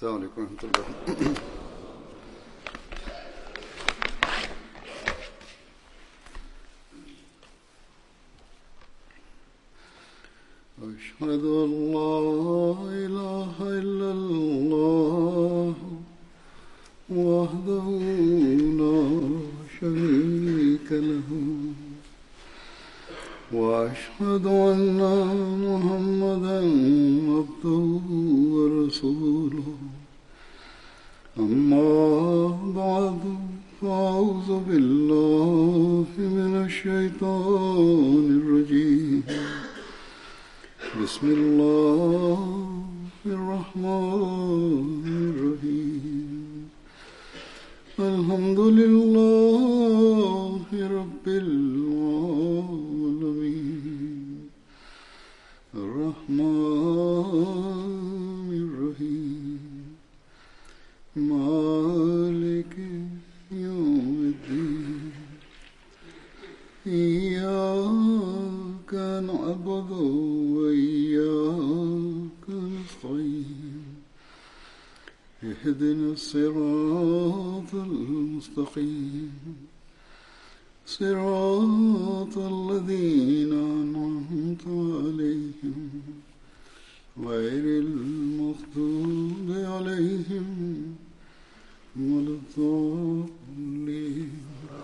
السلام علیکم ورحمۃ اللہ. أشهد أن لا إله إلا الله وحده لا شريك له وأشهد أن محمدا عبده ورسوله. أما بعد فأعوذ بالله من الشيطان الرجيم. بسم الله الرحمن الرحيم. الحمد لله رب العالمين الرحمن الرحيم مالك يوم الدين. إياك نعبد وإياك نستعين. اهدنا الصراط المستقيم صراط الذين أنعمت عليهم غير المغضوب عليهم ولا الضالين.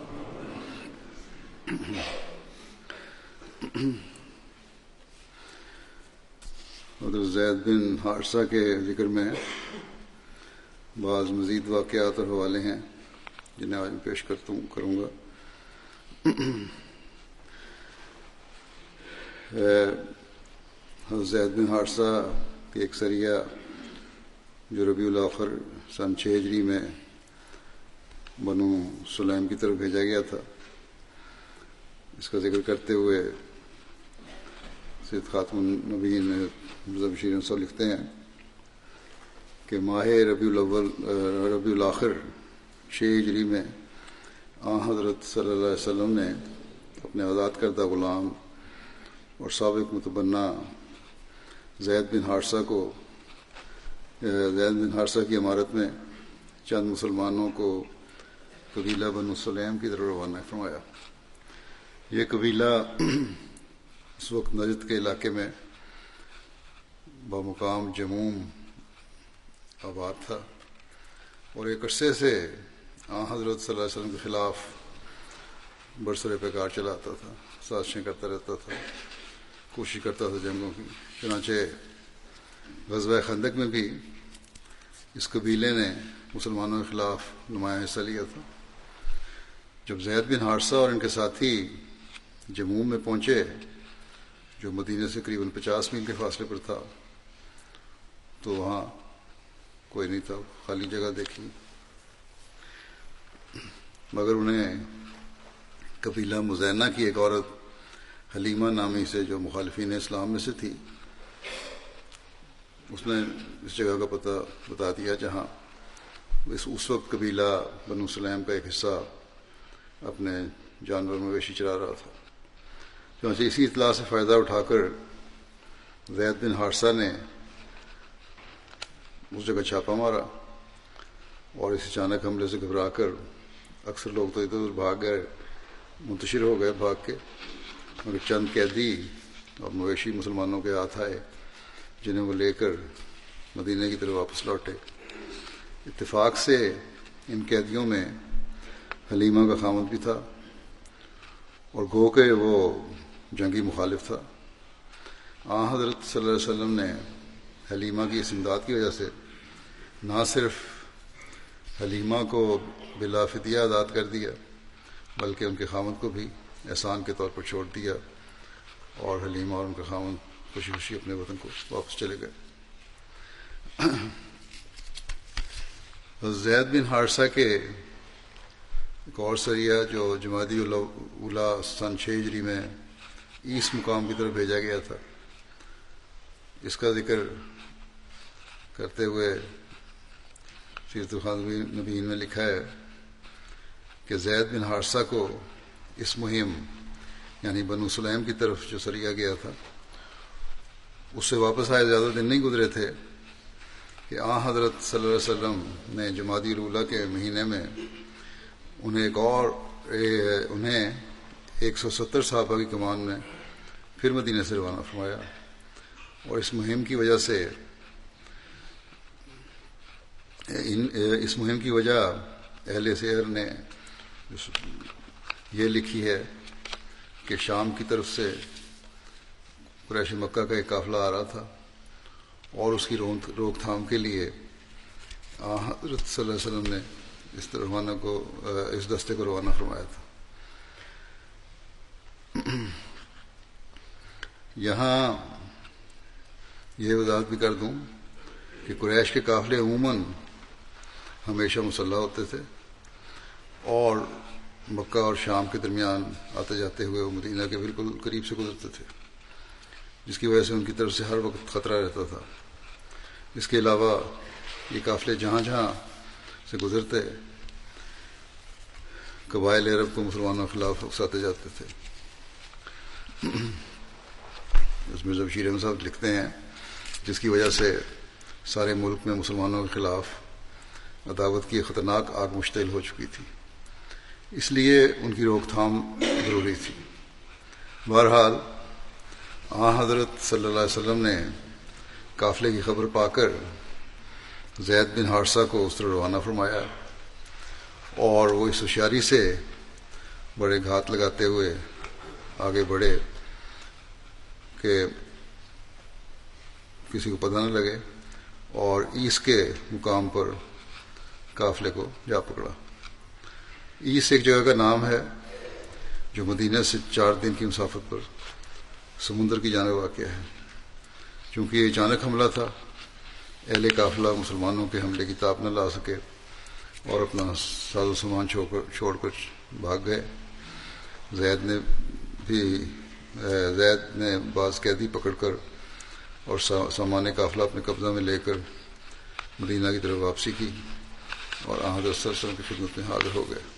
حضرت زید بن حارثہ کے ذکر میں بعض مزید واقعات اور حوالے ہیں جنہیں آج میں پیش کروں گا. حضرت زید بن حارثہ کی ایک سریہ جو ربیع الاخر سن 6 ہجری میں بنو سلیم کی طرف بھیجا گیا تھا، اس کا ذکر کرتے ہوئے سید خاتم النبیین بشیر صاحب لکھتے ہیں کہ ماہ ربیع الاخر 6 ہجری میں حضرت صلی اللہ علیہ وسلم نے اپنے آزاد کردہ غلام اور سابق متبنہ زید بن حارثہ کی عمارت میں چند مسلمانوں کو قبیلہ بنو سلیم کی طرف روانہ فرمایا. یہ قبیلہ اس وقت نجد کے علاقے میں بمقام جموم آباد تھا اور ایک عرصے سے حضرت صلی اللہ علیہ وسلم کے خلاف برسر پیکار چلاتا تھا، سازشیں کرتا رہتا تھا، کوشش کرتا تھا جنگوں کی. چنانچہ غزوہ خندق میں بھی اس قبیلے نے مسلمانوں کے خلاف نمایاں حصہ لیا تھا. جب زید بن حارثہ اور ان کے ساتھی جموم میں پہنچے جو مدینہ سے قریباً 50 میل کے فاصلے پر تھا تو وہاں کوئی نہیں تھا، خالی جگہ دیکھی، مگر انہیں قبیلہ مزینہ کی ایک عورت حلیمہ نامی سے جو مخالفین اسلام میں سے تھی، اس نے اس جگہ کا پتہ بتا دیا جہاں اس وقت قبیلہ بنو سلیم کا ایک حصہ اپنے جانور مویشی چرا رہا تھا. چنانچہ اسی اطلاع سے فائدہ اٹھا کر زید بن حارثہ نے اس جگہ چھاپا مارا اور اس اچانک حملے سے گھبرا کر اکثر لوگ تو ادھر ادھر بھاگ گئے، منتشر ہو گئے بھاگ کے، مگر چند قیدی اور مویشی مسلمانوں کے ہاتھ آئے جنہیں وہ لے کر مدینہ کی طرف واپس لوٹے. اتفاق سے ان قیدیوں میں حلیمہ کا خامد بھی تھا اور گو کہ وہ جنگی مخالف تھا. حضرت صلی اللہ علیہ وسلم نے حلیمہ کی اس امداد کی وجہ سے نہ صرف حلیمہ کو بلا فدیہ آزاد کر دیا بلکہ ان کے خامد کو بھی احسان کے طور پر چھوڑ دیا اور حلیمہ اور ان کا خامد خوشی خوشی اپنے وطن کو واپس چلے گئے. زید بن حارثہ کے ایک اور سریہ جو جمادی الاولیٰ سن 6 ہجری میں ایس مقام کی طرف بھیجا گیا تھا، اس کا ذکر کرتے ہوئے سیرت خاتم النبیین میں لکھا ہے کہ زید بن حارثہ کو اس مہم یعنی بنو سلیم کی طرف جو سریہ گیا تھا اس سے واپس آئے زیادہ دن نہیں گزرے تھے کہ حضرت صلی اللہ علیہ وسلم نے جمادی الاولیٰ کے مہینے میں انہیں 170 صحابہ کی کمان میں پھر مدینہ سے روانہ فرمایا، اور اس مہم کی وجہ اہل سیر نے یہ لکھی ہے کہ شام کی طرف سے قریش مکہ کا ایک قافلہ آ رہا تھا، اور اس کی روک تھام کے لیے حضرت صلی اللہ علیہ وسلم نے اس دستے کو روانہ فرمایا تھا۔ یہاں یہ وضاحت بھی کر دوں کہ قریش کے قافلے عموماً ہمیشہ مسلح ہوتے تھے، اور مکہ اور شام کے درمیان آتے جاتے ہوئے وہ مدینہ کے بالکل قریب سے گزرتے تھے، جس کی وجہ سے ان کی طرف سے ہر وقت خطرہ رہتا تھا۔ اس کے علاوہ یہ قافلے جہاں جہاں سے گزرتے قبائل عرب کو مسلمانوں کے خلاف اکساتے جاتے تھے۔ اس میں بشیر احمد صاحب لکھتے ہیں جس کی وجہ سے سارے ملک میں مسلمانوں کے خلاف عداوت کی خطرناک آگ مشتعل ہو چکی تھی، اس لیے ان کی روک تھام ضروری تھی۔ بہرحال حضرت صلی اللہ علیہ وسلم نے قافلے کی خبر پا کر زید بن حارثہ کو اس طرح روانہ فرمایا، اور وہ اس ہوشیاری سے بڑے گھات لگاتے ہوئے آگے بڑھے کہ کسی کو پتہ نہ لگے، اور عیس کے مقام پر قافلے کو جا پکڑا۔ عیس ایک جگہ کا نام ہے جو مدینہ سے 4 دن کی مسافت پر سمندر کی جانب واقع ہے۔ چونکہ یہ اچانک حملہ تھا، اہل قافلہ مسلمانوں کے حملے کی تاب نہ لا سکے اور اپنا ساز و سامان چھوڑ کر بھاگ گئے۔ زید نے بعض قیدی پکڑ کر اور سامان قافلہ اپنے قبضہ میں لے کر مدینہ کی طرف واپسی کی، اور حضرت صلی اللہ علیہ وسلم کی خدمت میں حاضر ہو گئے۔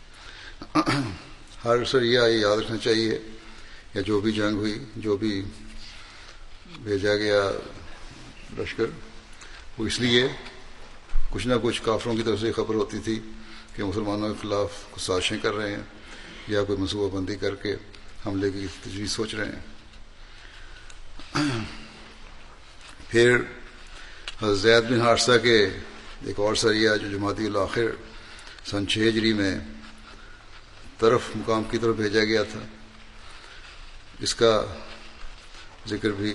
ہر سریہ یہ یاد رکھنا چاہیے، یا جو بھی جنگ ہوئی، جو بھی بھیجا گیا لشکر، وہ اس لیے کچھ نہ کچھ کافروں کی طرف سے خبر ہوتی تھی کہ مسلمانوں کے خلاف کچھ سازشیں کر رہے ہیں، یا کوئی منصوبہ بندی کر کے حملے کی تجویز سوچ رہے ہیں۔ پھر حضرت زید بن حارثہ کے ایک اور سریہ جو جمادی الاخر سن 6 ہجری میں طرف مقام کی طرف بھیجا گیا تھا، اس کا ذکر بھی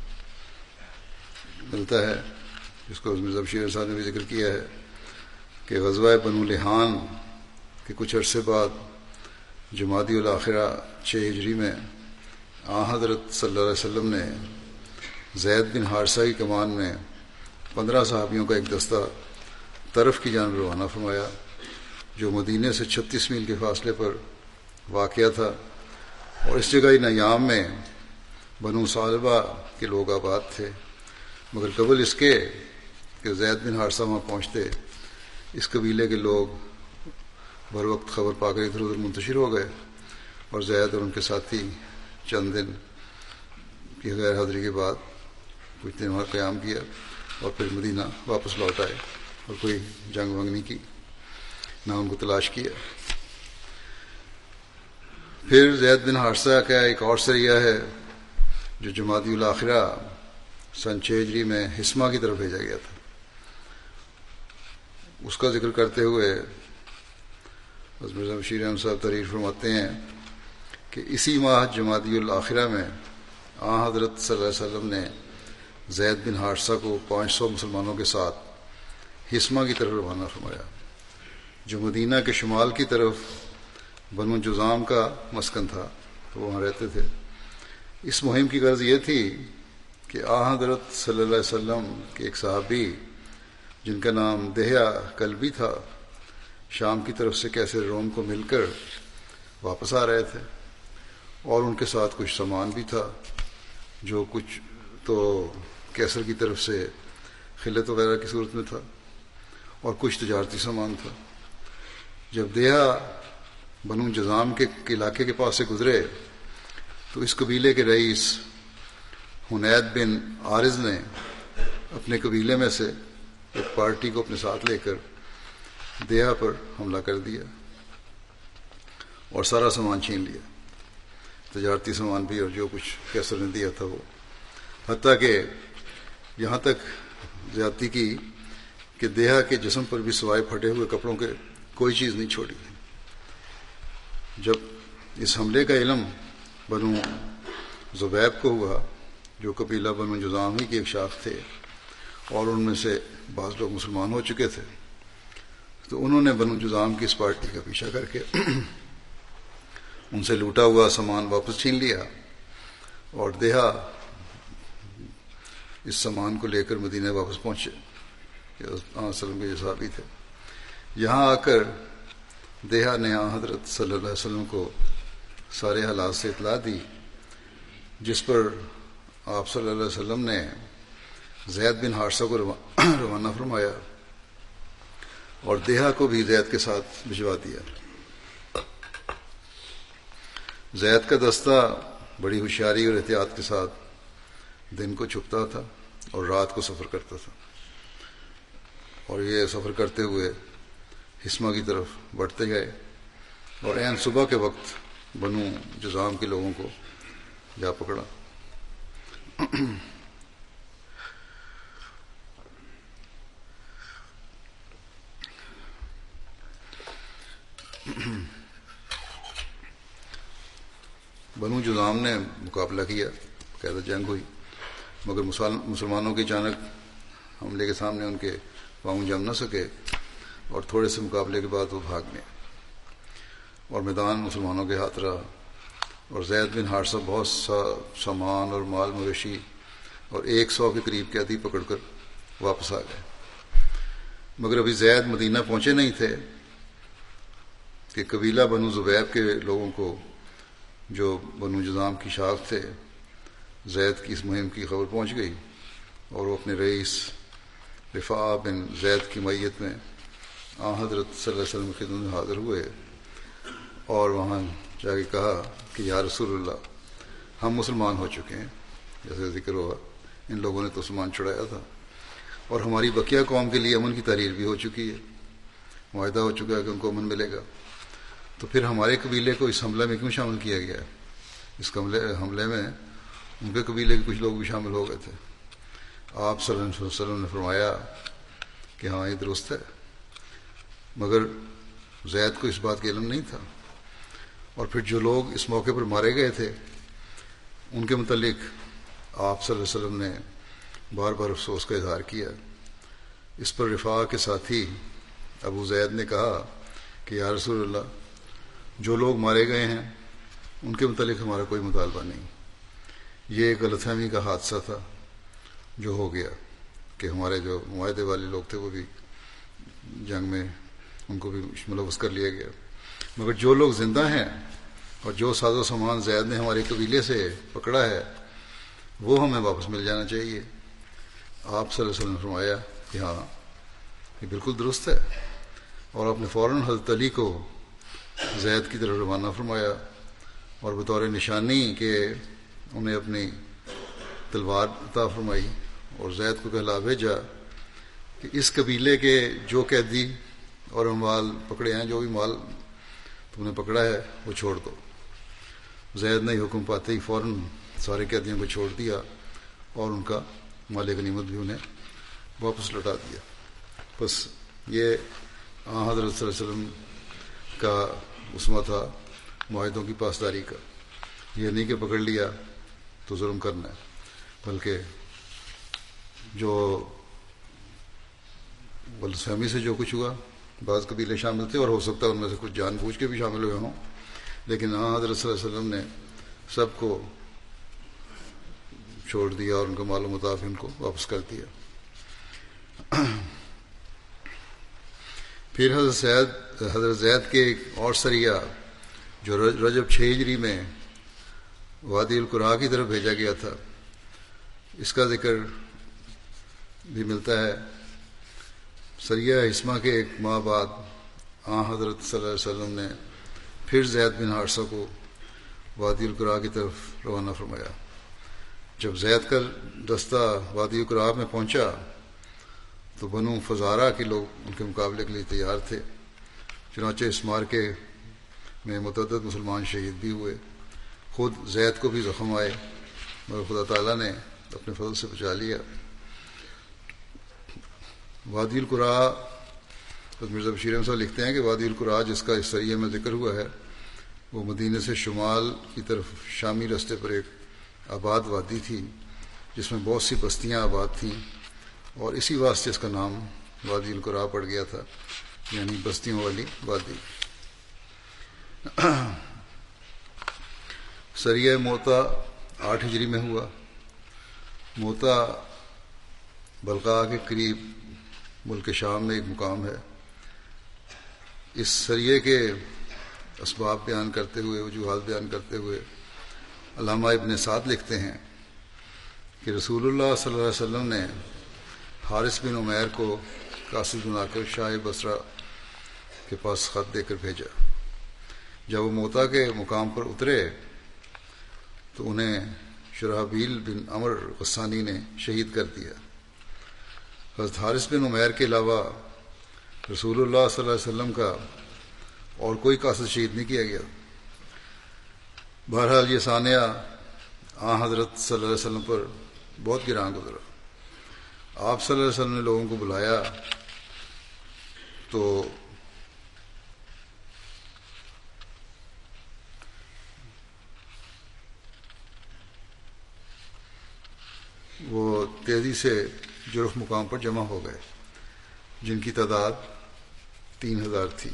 ملتا ہے، جس کو مرزا بشیر صاحب نے بھی ذکر کیا ہے کہ غزوہ بنو لحان کے کچھ عرصے بعد جمادی الاخرہ 6 ہجری میں حضرت صلی اللہ علیہ وسلم نے زید بن حارثہ کی کمان میں 15 صحابیوں کا ایک دستہ طرف کی جانب روانہ فرمایا، جو مدینے سے 36 میل کے فاصلے پر واقع تھا، اور اس جگہ نیام میں بنو ثعلبہ کے لوگ آباد تھے۔ مگر قبل اس کے کہ زید بن حارثہ وہاں پہنچتے، اس قبیلے کے لوگ بر وقت خبر پا کر ادھر ادھر منتشر ہو گئے، اور زید اور ان کے ساتھی چند دن کی غیر حاضری کے بعد کچھ دن وہاں قیام کیا، اور پھر مدینہ واپس لوٹ آئے، اور کوئی جنگ ونگ نہیں کی، نہ ان کو تلاش کیا۔ پھر زید بن حارثہ کا ایک اور سریہ ہے جو جمادی الاخرہ سن 6 ہجری میں حسمہ کی طرف بھیجا گیا تھا۔ اس کا ذکر کرتے ہوئے حضرت مرزا بشیر احمد صاحب تحریر فرماتے ہیں کہ اسی ماہ جمادی الاخرہ میں حضرت صلی اللہ علیہ وسلم نے زید بن حارثہ کو 500 مسلمانوں کے ساتھ حسمہ کی طرف روانہ فرمایا، جو مدینہ کے شمال کی طرف بنو جذام کا مسکن تھا، تو وہاں رہتے تھے۔ اس مہم کی غرض یہ تھی کہ حضرت صلی اللہ علیہ وسلم کے ایک صحابی جن کا نام دہیا کلبی تھا، شام کی طرف سے کیسر روم کو مل کر واپس آ رہے تھے، اور ان کے ساتھ کچھ سامان بھی تھا، جو کچھ تو کیسر کی طرف سے خلت وغیرہ کی صورت میں تھا، اور کچھ تجارتی سامان تھا۔ جب دہیا بنو جذام کے علاقے کے پاس سے گزرے تو اس قبیلے کے رئیس حنید بن عارض نے اپنے قبیلے میں سے ایک پارٹی کو اپنے ساتھ لے کر دیہا پر حملہ کر دیا اور سارا سامان چھین لیا، تجارتی سامان بھی اور جو کچھ کیسر نے دیا تھا وہ، حتیٰ کہ یہاں تک زیادتی کی کہ دیہا کے جسم پر بھی سوائے پھٹے ہوئے کپڑوں کے کوئی چیز نہیں چھوڑی۔ جب اس حملے کا علم بنو زبیب کو ہوا، جو قبیلہ بنو جذام ہی کی ایک شاخ تھے اور ان میں سے بعض لوگ مسلمان ہو چکے تھے، تو انہوں نے بنو جذام کی اس پارٹی کا پیچھا کر کے ان سے لوٹا ہوا سامان واپس چھین لیا، اور دیہا اس سامان کو لے کر مدینہ واپس پہنچے، وسلم کے صحابی تھے۔ یہاں آ کر دیہا نے حضرت صلی اللہ علیہ وسلم کو سارے حالات سے اطلاع دی، جس پر آپ صلی اللہ علیہ وسلم نے زید بن حارثہ کو روانہ فرمایا اور دیہا کو بھی زید کے ساتھ بھجوا دیا۔ زید کا دستہ بڑی ہوشیاری اور احتیاط کے ساتھ دن کو چھپتا تھا اور رات کو سفر کرتا تھا، اور یہ سفر کرتے ہوئے حسمہ کی طرف بڑھتے گئے اور عین صبح کے وقت بنو جذام کے لوگوں کو جا پکڑا۔ بنو جذام نے مقابلہ کیا، قاعدہ جنگ ہوئی، مگر مسلمانوں کے اچانک حملے کے سامنے ان کے پاؤں جم نہ سکے اور تھوڑے سے مقابلے کے بعد وہ بھاگ گئے اور میدان مسلمانوں کے ہاتھ رہا، اور زید بن حارثہ بہت سا سامان اور مال مویشی اور 100 کے قریب قیدی پکڑ کر واپس آ گئے۔ مگر ابھی زید مدینہ پہنچے نہیں تھے کہ قبیلہ بنو زبیب کے لوگوں کو، جو بنو جذام کی شاخ تھے، زید کی اس مہم کی خبر پہنچ گئی، اور وہ اپنے رئیس رفاع بن زید کی معیت میں حضرت صلی اللہ علیہ وسلم کی خدمت میں حاضر ہوئے اور وہاں جا کے کہا کہ یا رسول اللہ، ہم مسلمان ہو چکے ہیں، جیسے ذکر ہوا ان لوگوں نے تو سامان چھڑایا تھا، اور ہماری بقیہ قوم کے لیے امن کی تحریر بھی ہو چکی ہے، معاہدہ ہو چکا ہے کہ ان کو امن ملے گا، تو پھر ہمارے قبیلے کو اس حملے میں کیوں شامل کیا گیا؟ اس حملے میں ان کے قبیلے کے کچھ لوگ بھی شامل ہو گئے تھے۔ آپ صلی اللہ علیہ وسلم نے فرمایا کہ ہاں یہ درست ہے، مگر زید کو اس بات کا علم نہیں تھا، اور پھر جو لوگ اس موقع پر مارے گئے تھے ان کے متعلق آپ صلی اللہ علیہ وسلم نے بار بار افسوس کا اظہار کیا۔ اس پر رفاع کے ساتھی ابو زید نے کہا کہ یا رسول اللہ، جو لوگ مارے گئے ہیں ان کے متعلق ہمارا کوئی مطالبہ نہیں، یہ ایک غلط فہمی کا حادثہ تھا جو ہو گیا کہ ہمارے جو معاہدے والے لوگ تھے وہ بھی جنگ میں ان کو بھی ملوث کر لیا گیا، مگر جو لوگ زندہ ہیں اور جو ساز و سامان زید نے ہمارے قبیلے سے پکڑا ہے وہ ہمیں واپس مل جانا چاہیے۔ آپ صلی اللہ علیہ وسلم نے فرمایا کہ ہاں یہ بالکل درست ہے، اور آپ نے فوراً حضرت علی کو زید کی طرف روانہ فرمایا اور بطور نشانی کہ انہیں اپنی تلوار عطا فرمائی، اور زید کو کہلا بھیجا کہ اس قبیلے کے جو قیدی اور اموال پکڑے ہیں، جو بھی مال تم نے پکڑا ہے وہ چھوڑ دو۔ زید نے حکم پاتے ہی فوراً سارے قیدیوں کو چھوڑ دیا اور ان کا مال غنیمت بھی انہیں واپس لوٹا دیا۔ بس یہ حضرت صلی اللہ علیہ وسلم کا اسوہ تھا معاہدوں کی پاسداری کا، یہ نہیں کہ پکڑ لیا تو ظلم کرنا ہے، بلکہ جو غلط فہمی سے جو کچھ ہوا، بعض قبیلے شامل تھے اور ہو سکتا ہے ان میں سے کچھ جان بوجھ کے بھی شامل ہوئے ہوں، لیکن حضرت صلی اللہ علیہ وسلم نے سب کو چھوڑ دیا اور ان کا مال و مطابق ان کو واپس کر دیا۔ پھر حضرت زید کے ایک اور سریہ جو رجب 6 ہجری میں وادی القرا کی طرف بھیجا گیا تھا، اس کا ذکر بھی ملتا ہے۔ سریہ حسمہ کے 1 ماہ بعد حضرت صلی اللہ علیہ وسلم نے پھر زید بن حارثہ کو وادی القرا کی طرف روانہ فرمایا۔ جب زید کا دستہ وادی القرا میں پہنچا تو بنو فزارہ کے لوگ ان کے مقابلے کے لیے تیار تھے. چنانچہ اس معرکے میں متعدد مسلمان شہید بھی ہوئے. خود زید کو بھی زخم آئے مگر خدا تعالیٰ نے اپنے فضل سے بچا لیا. وادی القرا، مرزا بشیر احمد صاحب لکھتے ہیں کہ وادی القرا جس کا اس سریے میں ذکر ہوا ہے وہ مدینہ سے شمال کی طرف شامی راستے پر ایک آباد وادی تھی جس میں بہت سی بستیاں آباد تھیں، اور اسی واسطے اس کا نام وادی القرا پڑ گیا تھا، یعنی بستیوں والی وادی. سریہ موتا 8 ہجری میں ہوا. موتا بلقاء کے قریب ملک شام میں ایک مقام ہے. اس سریے کے اسباب بیان کرتے ہوئے، وجوہات بیان کرتے ہوئے علامہ ابن سعد لکھتے ہیں کہ رسول اللہ صلی اللہ علیہ وسلم نے حارث بن عمیر کو قاصد بنا کر شاہ بصرہ کے پاس خط دے کر بھیجا. جب وہ موتا کے مقام پر اترے تو انہیں شرحبیل بن عمر غسانی نے شہید کر دیا. حضرت حارث بن عمیر کے علاوہ رسول اللہ صلی اللہ علیہ وسلم کا اور کوئی قاصد شہید نہیں کیا گیا. بہرحال یہ سانحہ حضرت صلی اللہ علیہ وسلم پر بہت گراں گزرا. آپ صلی اللہ علیہ وسلم نے لوگوں کو بلایا تو وہ تیزی سے جرف مقام پر جمع ہو گئے جن کی تعداد 3000 تھی.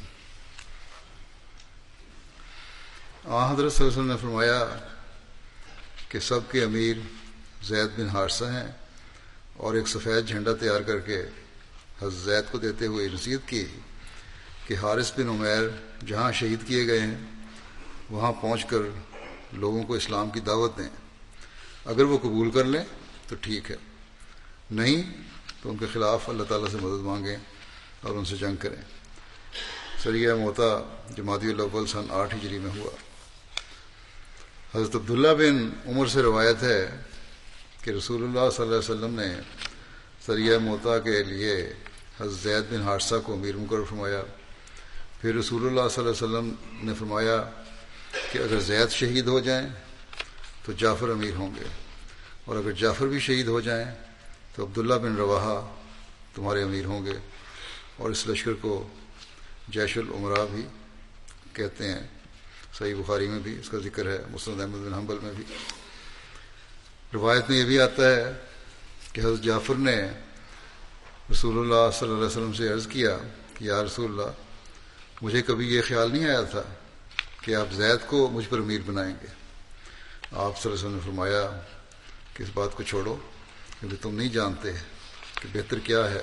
حضرت صلی اللہ علیہ وسلم نے فرمایا کہ سب کے امیر زید بن حارثہ ہیں، اور ایک سفید جھنڈا تیار کر کے حضرت زید کو دیتے ہوئے نصیحت کی کہ حارث بن عمیر جہاں شہید کیے گئے ہیں وہاں پہنچ کر لوگوں کو اسلام کی دعوت دیں. اگر وہ قبول کر لیں تو ٹھیک ہے، نہیں تو ان کے خلاف اللہ تعالیٰ سے مدد مانگیں اور ان سے جنگ کریں. سریہ موتا جمادی الاول سن 8 ہجری میں ہوا. حضرت عبداللہ بن عمر سے روایت ہے کہ رسول اللہ صلی اللہ علیہ وسلم نے سریہ موتا کے لیے حضرت زید بن حارثہ کو امیر مقرر فرمایا. پھر رسول اللہ صلی اللہ علیہ وسلم نے فرمایا کہ اگر زید شہید ہو جائیں تو جعفر امیر ہوں گے، اور اگر جعفر بھی شہید ہو جائیں تو عبداللہ بن رواحہ تمہارے امیر ہوں گے. اور اس لشکر کو جیش العمراء بھی کہتے ہیں. صحیح بخاری میں بھی اس کا ذکر ہے، مسند احمد بن حنبل میں بھی. روایت میں یہ بھی آتا ہے کہ حضرت جعفر نے رسول اللہ صلی اللہ علیہ وسلم سے عرض کیا کہ یا رسول اللہ، مجھے کبھی یہ خیال نہیں آیا تھا کہ آپ زید کو مجھ پر امیر بنائیں گے. آپ صلی اللہ علیہ وسلم نے فرمایا کہ اس بات کو چھوڑو، کیونکہ تم نہیں جانتے کہ بہتر کیا ہے.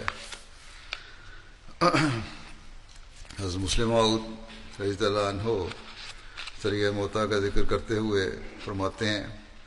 حضرت مسلم موعود رضی اللہ عنہ سریہ موتا کا ذکر کرتے ہوئے فرماتے ہیں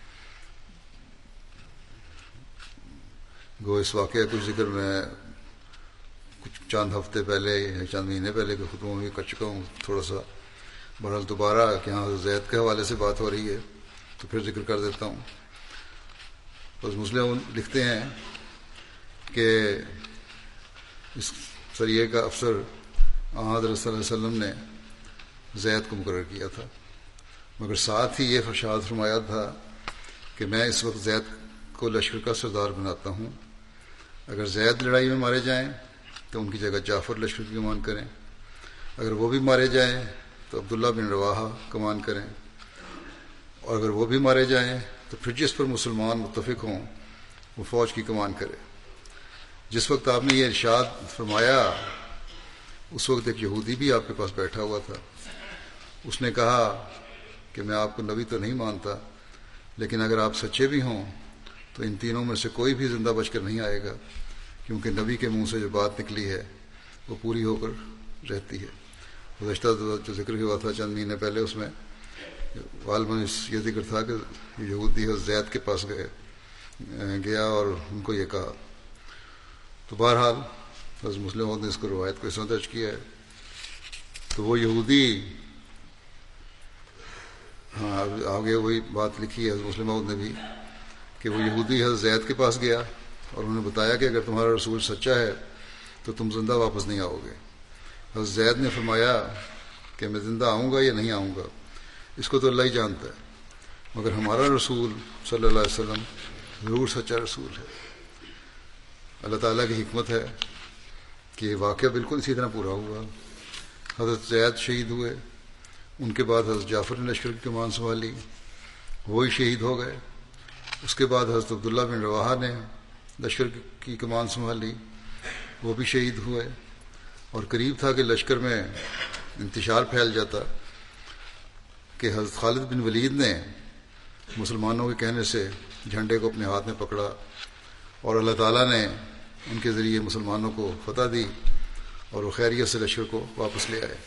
گو اس واقعہ کچھ ذکر میں کچھ چند ہفتے پہلے یا چند مہینے پہلے کے خطبوں میں کر چکا ہوں تھوڑا سا. بہرحال دوبارہ کہ یہاں زید کے حوالے سے بات ہو رہی ہے تو پھر ذکر کر دیتا ہوں. بس مسلم لکھتے ہیں کہ اس سریے کا افسر حضرت صلی اللہ علیہ وسلم نے زید کو مقرر کیا تھا، مگر ساتھ ہی یہ ارشاد فرمایا تھا کہ میں اس وقت زید کو لشکر کا سردار بناتا ہوں. اگر زید لڑائی میں مارے جائیں تو ان کی جگہ جعفر لشکر کی کمان کریں، اگر وہ بھی مارے جائیں تو عبداللہ بن رواحہ کمان کریں، اور اگر وہ بھی مارے جائیں تو پھر جس پر مسلمان متفق ہوں وہ فوج کی کمان کرے. جس وقت آپ نے یہ ارشاد فرمایا اس وقت ایک یہودی بھی آپ کے پاس بیٹھا ہوا تھا. اس نے کہا کہ میں آپ کو نبی تو نہیں مانتا، لیکن اگر آپ سچے بھی ہوں تو ان تینوں میں سے کوئی بھی زندہ بچ کر نہیں آئے گا، کیونکہ نبی کے منہ سے جو بات نکلی ہے وہ پوری ہو کر رہتی ہے. گزشتہ جو ذکر ہوا تھا چند مہینے پہلے اس میں غالباً یہ ذکر تھا کہ یہودی حضرت زید کے پاس گیا اور ان کو یہ کہا. تو بہرحال حضرت مسلم نے اس کو روایت کو اس طرح درج کیا ہے. تو وہ یہودی آگے وہی بات لکھی ہے حضرت مسلم نے بھی کہ وہ یہودی حضرت زید کے پاس گیا اور انہوں نے بتایا کہ اگر تمہارا رسول سچا ہے تو تم زندہ واپس نہیں آؤ گے۔ حضرت زید نے فرمایا کہ میں زندہ آؤں گا یا نہیں آؤں گا اس کو تو اللہ ہی جانتا ہے، مگر ہمارا رسول صلی اللہ علیہ وسلم ضرور سچا رسول ہے۔ اللہ تعالیٰ کی حکمت ہے کہ یہ واقعہ بالکل اسی طرح پورا ہوا۔ حضرت زید شہید ہوئے، ان کے بعد حضرت جعفر نے لشکر کی کمان سنبھالی، وہی شہید ہو گئے۔ اس کے بعد حضرت عبداللہ بن رواحہ نے لشکر کی کمان سنبھالی، وہ بھی شہید ہوئے، اور قریب تھا کہ لشکر میں انتشار پھیل جاتا کہ حضرت خالد بن ولید نے مسلمانوں کے کہنے سے جھنڈے کو اپنے ہاتھ میں پکڑا، اور اللہ تعالیٰ نے ان کے ذریعے مسلمانوں کو فتح دی اور وہ خیریت سے لشکر کو واپس لے آئے۔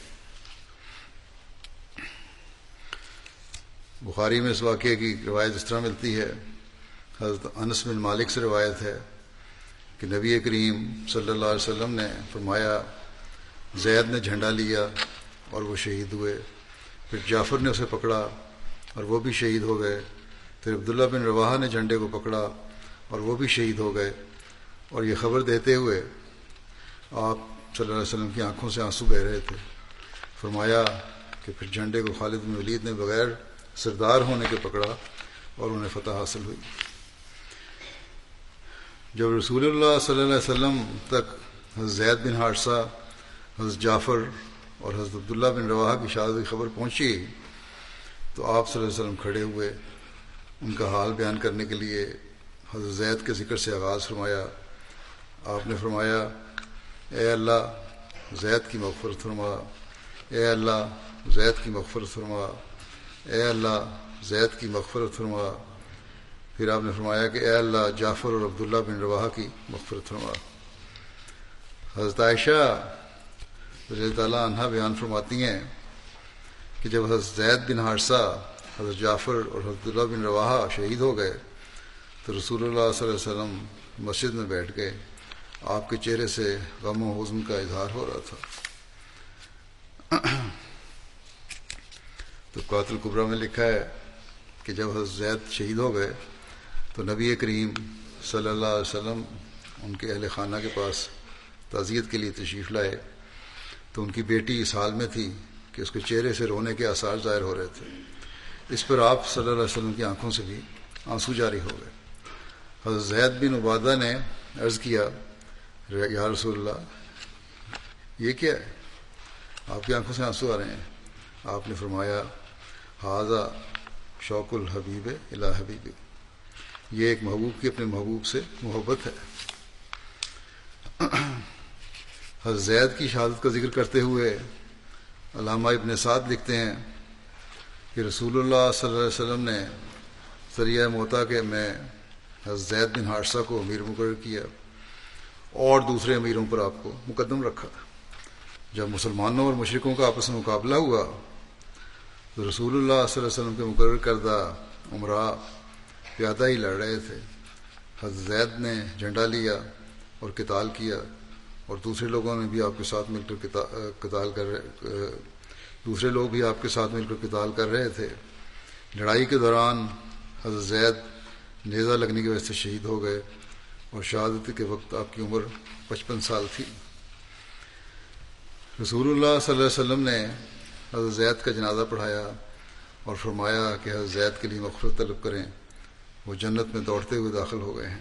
بخاری میں اس واقعے کی روایت اس طرح ملتی ہے، حضرت انس بن مالک سے روایت ہے کہ نبی کریم صلی اللہ علیہ وسلم نے فرمایا زید نے جھنڈا لیا اور وہ شہید ہوئے، پھر جعفر نے اسے پکڑا اور وہ بھی شہید ہو گئے، پھر عبداللہ بن رواحہ نے جھنڈے کو پکڑا اور وہ بھی شہید ہو گئے، اور یہ خبر دیتے ہوئے آپ صلی اللہ علیہ وسلم کی آنکھوں سے آنسو بہہ رہے تھے۔ فرمایا کہ پھر جھنڈے کو خالد بن ولید نے بغیر سردار ہونے کے پکڑا اور انہیں فتح حاصل ہوئی۔ جب رسول اللہ صلی اللہ علیہ وسلم تک حضرت زید بن حارثہ، حضرت جعفر اور حضرت عبداللہ بن رواحہ کی شہادت کی خبر پہنچی تو آپ صلی اللہ علیہ وسلم کھڑے ہوئے، ان کا حال بیان کرنے کے لیے حضرت زید کے ذکر سے آغاز فرمایا۔ آپ نے فرمایا اے اللہ زید کی مغفرت فرما، اے اللہ زید کی مغفرت فرما، اے اللہ زید کی مغفرت فرما۔ پھر آپ نے فرمایا کہ اے اللہ جعفر اور عبداللہ بن رواحہ کی مغفرت فرما۔ حضرت عائشہ رضی اللہ تعالیٰ عنہا بیان فرماتی ہیں کہ جب حضرت زید بن حارثہ، حضرت جعفر اور حضرت عبداللہ بن رواحہ شہید ہو گئے تو رسول اللہ صلی اللہ علیہ وسلم مسجد میں بیٹھ گئے، آپ کے چہرے سے غم و حزن کا اظہار ہو رہا تھا۔ تو قاتل کبریٰ میں لکھا ہے کہ جب حضرت زید شہید ہو گئے تو نبی کریم صلی اللہ علیہ وسلم ان کے اہل خانہ کے پاس تعزیت کے لیے تشریف لائے تو ان کی بیٹی اس حال میں تھی کہ اس کے چہرے سے رونے کے آثار ظاہر ہو رہے تھے۔ اس پر آپ صلی اللہ علیہ وسلم کی آنکھوں سے بھی آنسو جاری ہو گئے۔ حضرت زید بن عبادہ نے عرض کیا یا رسول اللہ یہ کیا ہے، آپ کی آنکھوں سے آنسو آ رہے ہیں؟ آپ نے فرمایا ھذا شوق الحبیب الی حبیب، یہ ایک محبوب کی اپنے محبوب سے محبت ہے۔ حضرت زید کی شہادت کا ذکر کرتے ہوئے علامہ ابن سعد لکھتے ہیں کہ رسول اللہ صلی اللہ علیہ وسلم نے سریہ موتا کے میں حضرت زید بن حارثہ کو امیر مقرر کیا اور دوسرے امیروں پر آپ کو مقدم رکھا۔ جب مسلمانوں اور مشرکوں کا آپس میں مقابلہ ہوا تو رسول اللہ صلی اللہ علیہ وسلم کے مقرر کردہ امراء پیادہ ہی لڑ رہے تھے۔ حضرت زید نے جھنڈا لیا اور قتال کیا، اور دوسرے لوگوں نے بھی آپ کے ساتھ مل کر قتال کر رہے دوسرے لوگ بھی آپ کے ساتھ مل کر قتال کر رہے تھے۔ لڑائی کے دوران حضرت زید نیزہ لگنے کی وجہ سے شہید ہو گئے، اور شہادت کے وقت آپ کی عمر 55 سال تھی۔ رسول اللہ صلی اللہ علیہ وسلم نے حضرت زید کا جنازہ پڑھایا اور فرمایا کہ حضرت زید کے لیے مغفرت طلب کریں، وہ جنت میں دوڑتے ہوئے داخل ہو گئے ہیں۔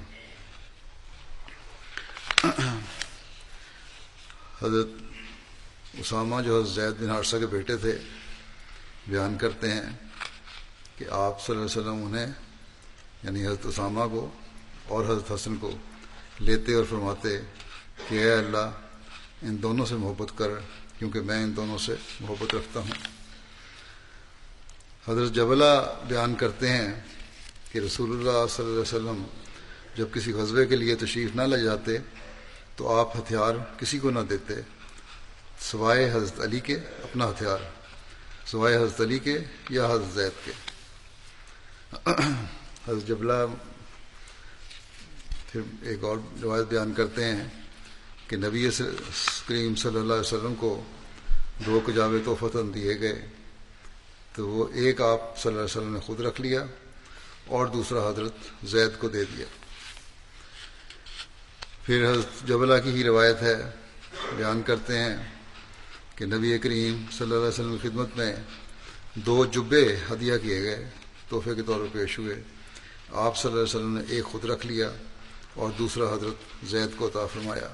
حضرت اسامہ جو حضرت زید بن حارثہ کے بیٹے تھے بیان کرتے ہیں کہ آپ صلی اللہ علیہ وسلم انہیں یعنی حضرت اسامہ کو اور حضرت حسن کو لیتے اور فرماتے کہ اے اللہ ان دونوں سے محبت کر، کیونکہ میں ان دونوں سے محبت رکھتا ہوں۔ حضرت جبلہ بیان کرتے ہیں کہ رسول اللہ صلی اللہ علیہ وسلم جب کسی غزوے کے لیے تشریف نہ لے جاتے تو آپ ہتھیار کسی کو نہ دیتے سوائے حضرت علی کے، اپنا ہتھیار سوائے حضرت علی کے یا حضرت زید کے۔ حضرت جبلہ پھر ایک اور روایت بیان کرتے ہیں کہ نبی کریم صلی اللہ علیہ وسلم کو 2 کجاوے تحفتاً دیے گئے، تو وہ ایک آپ صلی اللہ علیہ وسلم نے خود رکھ لیا اور دوسرا حضرت زید کو دے دیا۔ پھر حضرت جبلہ کی ہی روایت ہے بیان کرتے ہیں کہ نبی کریم صلی اللہ علیہ وسلم کی خدمت میں 2 جبے ہدیہ کیے گئے، تحفے کے طور پر پیش ہوئے۔ آپ صلی اللہ علیہ وسلم نے ایک خود رکھ لیا اور دوسرا حضرت زید کو عطا فرمایا۔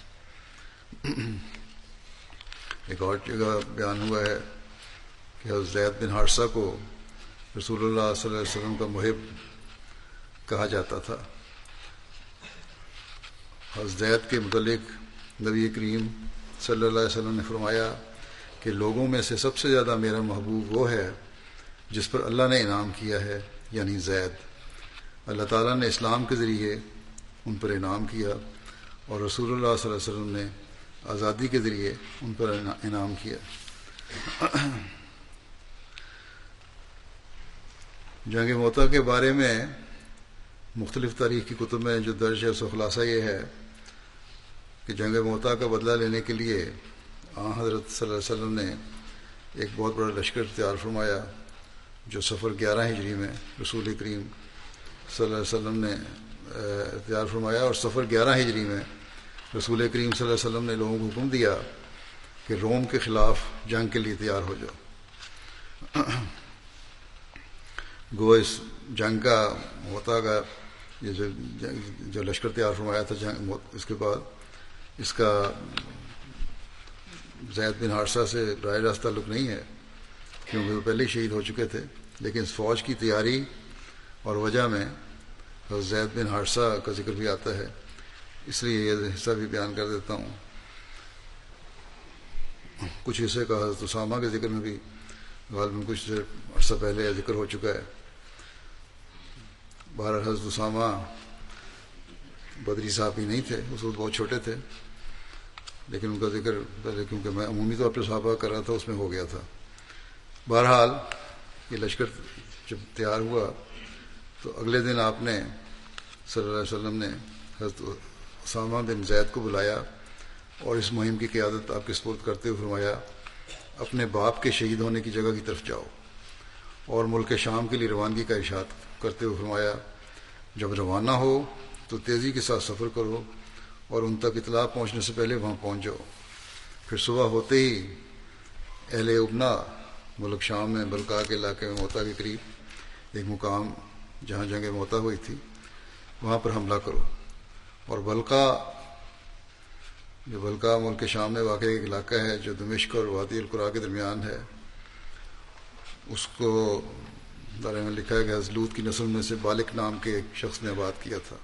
ایک اور جگہ بیان ہوا ہے کہ حضرت زید بن حارثہ کو رسول اللہ صلی اللہ علیہ وسلم کا محب کہا جاتا تھا۔ حضرت زید کے متعلق نبی کریم صلی اللہ علیہ وسلم نے فرمایا کہ لوگوں میں سے سب سے زیادہ میرا محبوب وہ ہے جس پر اللہ نے انعام کیا ہے، یعنی زید۔ اللہ تعالیٰ نے اسلام کے ذریعے ان پر انعام کیا اور رسول اللہ صلی اللہ علیہ وسلم نے آزادی کے ذریعے ان پر انعام کیا۔ جنگ موتا کے بارے میں مختلف تاریخ کی کتب میں جو درج ہے اس کا خلاصہ یہ ہے کہ جنگ موتا کا بدلہ لینے کے لیے حضرت صلی اللہ علیہ وسلم نے ایک بہت بڑا لشکر تیار فرمایا، جو سفر 11 ہجری میں رسول کریم صلی اللہ علیہ وسلم نے تیار فرمایا، اور سفر 11 ہجری میں رسول کریم صلی اللہ علیہ وسلم نے لوگوں کو حکم دیا کہ روم کے خلاف جنگ کے لیے تیار ہو جاؤ۔ گو اس جنگ کا موتا کا یہ جو لشکر تیار فرمایا تھا اس کے بعد اس کا زید بن حارثہ سے براہ راست تعلق نہیں ہے کیونکہ وہ پہلے ہی شہید ہو چکے تھے، لیکن اس فوج کی تیاری اور وجہ میں زید بن حارثہ کا ذکر بھی آتا ہے، اس لیے یہ حصہ بھی بیان کر دیتا ہوں۔ کچھ حصے کا حضرت اسامہ کے ذکر میں بھی غالباً کچھ عرصہ پہلے ذکر ہو چکا ہے۔ بہرحال حضرت اسامہ بدری صحابی نہیں تھے، اس وقت بہت چھوٹے تھے، لیکن ان کا ذکر پہلے کیونکہ میں عمومی طور پہ صحابہ کر رہا تھا اس میں ہو گیا تھا۔ بہرحال یہ لشکر جب تیار ہوا تو اگلے دن آپ نے صلی اللہ علیہ وسلم نے حضرت اسامہ بن زید کو بلایا اور اس مہم کی قیادت آپ کے سپرد کرتے ہوئے فرمایا اپنے باپ کے شہید ہونے کی جگہ کی طرف جاؤ، اور ملک شام کے لیے روانگی کا ارشاد کرتے ہوئے فرمایا جب روانہ ہو تو تیزی کے ساتھ سفر کرو اور ان تک اطلاع پہنچنے سے پہلے وہاں پہنچ جاؤ۔ پھر صبح ہوتے ہی اہل ابنا ملک شام میں بلقاء کے علاقے میں موتا کے قریب ایک مقام جہاں جنگ موتا ہوئی تھی وہاں پر حملہ کرو، اور بلقاء ملک شام میں واقع ایک علاقہ ہے جو دمشق اور وادی القرا کے درمیان ہے، اس کو بارے میں لکھا ہے کہ حضرت لوط کی نسل میں سے بالک نام کے ایک شخص نے آباد کیا تھا۔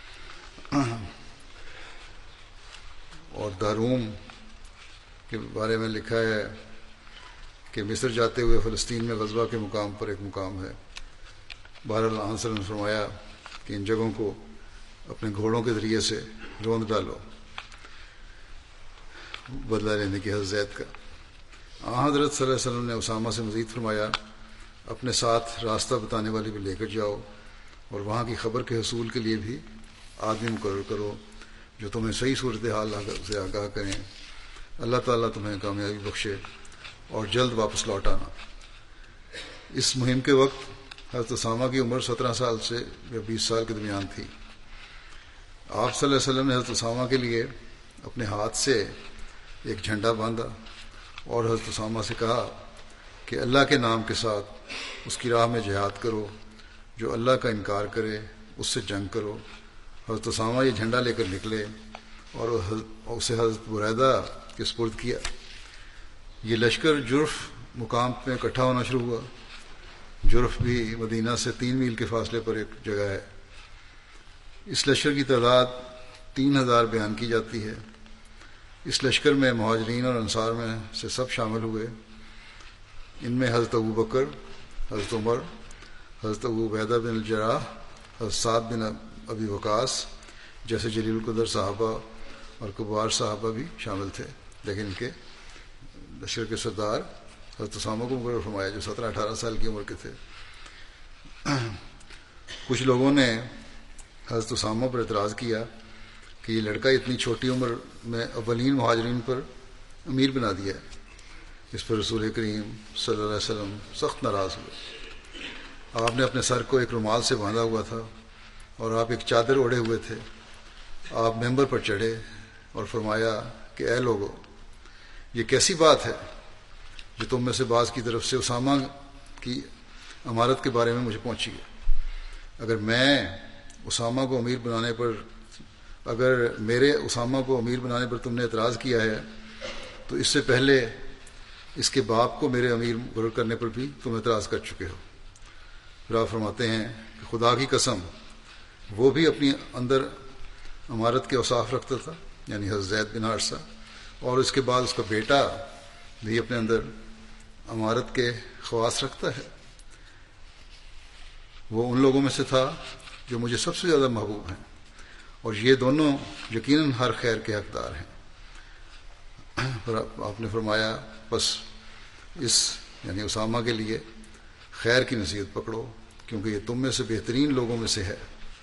اور داروم کے بارے میں لکھا ہے کہ مصر جاتے ہوئے فلسطین میں غزوہ کے مقام پر ایک مقام ہے۔ بہرحال آن صلی اللہ علیہ وسلم نے فرمایا کہ ان جگہوں کو اپنے گھوڑوں کے ذریعے سے روند ڈالو بدلہ لینے کی حضرت زید کا۔ حضرت صلی اللہ علیہ وسلم نے اسامہ سے مزید فرمایا اپنے ساتھ راستہ بتانے والی بھی لے کر جاؤ اور وہاں کی خبر کے حصول کے لیے بھی آدمی مقرر کرو جو تمہیں صحیح صورتحال سے آگاہ کریں۔ اللہ تعالیٰ تمہیں کامیابی بخشے اور جلد واپس لوٹ آنا۔ اس مہم کے وقت حضرت اسامہ کی عمر 17 سال سے 20 سال کے درمیان تھی۔ آپ صلی اللہ علیہ وسلم نے حضرت اسامہ کے لیے اپنے ہاتھ سے ایک جھنڈا باندھا اور حضرت اسامہ سے کہا کہ اللہ کے نام کے ساتھ اس کی راہ میں جہاد کرو، جو اللہ کا انکار کرے اس سے جنگ کرو۔ حضرت اسامہ یہ جھنڈا لے کر نکلے اور اسے حضرت بریدہ کے سپرد کیا۔ یہ لشکر جرف مقام میں اکٹھا ہونا شروع ہوا۔ جرف بھی مدینہ سے 3 میل کے فاصلے پر ایک جگہ ہے۔ اس لشکر کی تعداد 3000 بیان کی جاتی ہے۔ اس لشکر میں مہاجرین اور انصار میں سے سب شامل ہوئے۔ ان میں حضرت ابو بکر، حضرت عمر، حضرت ابو عبیدہ بن الجراح، حضرت سعد بن ابی وقاص جیسے جلیل القدر صحابہ اور کبار صحابہ بھی شامل تھے، لیکن ان کے لشکر کے سردار حضرت اسامہ کو مقرر فرمایا جو 17-18 سال کی عمر کے تھے۔ کچھ لوگوں نے حضرت اسامہ پر اعتراض کیا کہ یہ لڑکا اتنی چھوٹی عمر میں اولین مہاجرین پر امیر بنا دیا ہے۔ اس پر رسول کریم صلی اللہ علیہ وسلم سخت ناراض ہوئے۔ آپ نے اپنے سر کو ایک رومال سے باندھا ہوا تھا اور آپ ایک چادر اوڑھے ہوئے تھے۔ آپ ممبر پر چڑھے اور فرمایا کہ اے لوگو، یہ کیسی بات ہے جو تم میں سے بعض کی طرف سے اسامہ کی امارت کے بارے میں مجھے پہنچی ہے؟ اگر میرے اسامہ کو امیر بنانے پر تم نے اعتراض کیا ہے تو اس سے پہلے اس کے باپ کو میرے امیر مقرر کرنے پر بھی تم اعتراض کر چکے ہو۔ پھر آپ فرماتے ہیں کہ خدا کی قسم، وہ بھی اپنی اندر امارت کے اوصاف رکھتا تھا، یعنی حضرت زید بن حارثہ، اور اس کے بعد اس کا بیٹا بھی اپنے اندر امارت کے خواص رکھتا ہے۔ وہ ان لوگوں میں سے تھا جو مجھے سب سے زیادہ محبوب ہیں، اور یہ دونوں یقیناً ہر خیر کے حقدار ہیں۔ آپ نے فرمایا بس اس یعنی اسامہ کے لیے خیر کی نصیحت پکڑو، کیونکہ یہ تم میں سے بہترین لوگوں میں سے ہے۔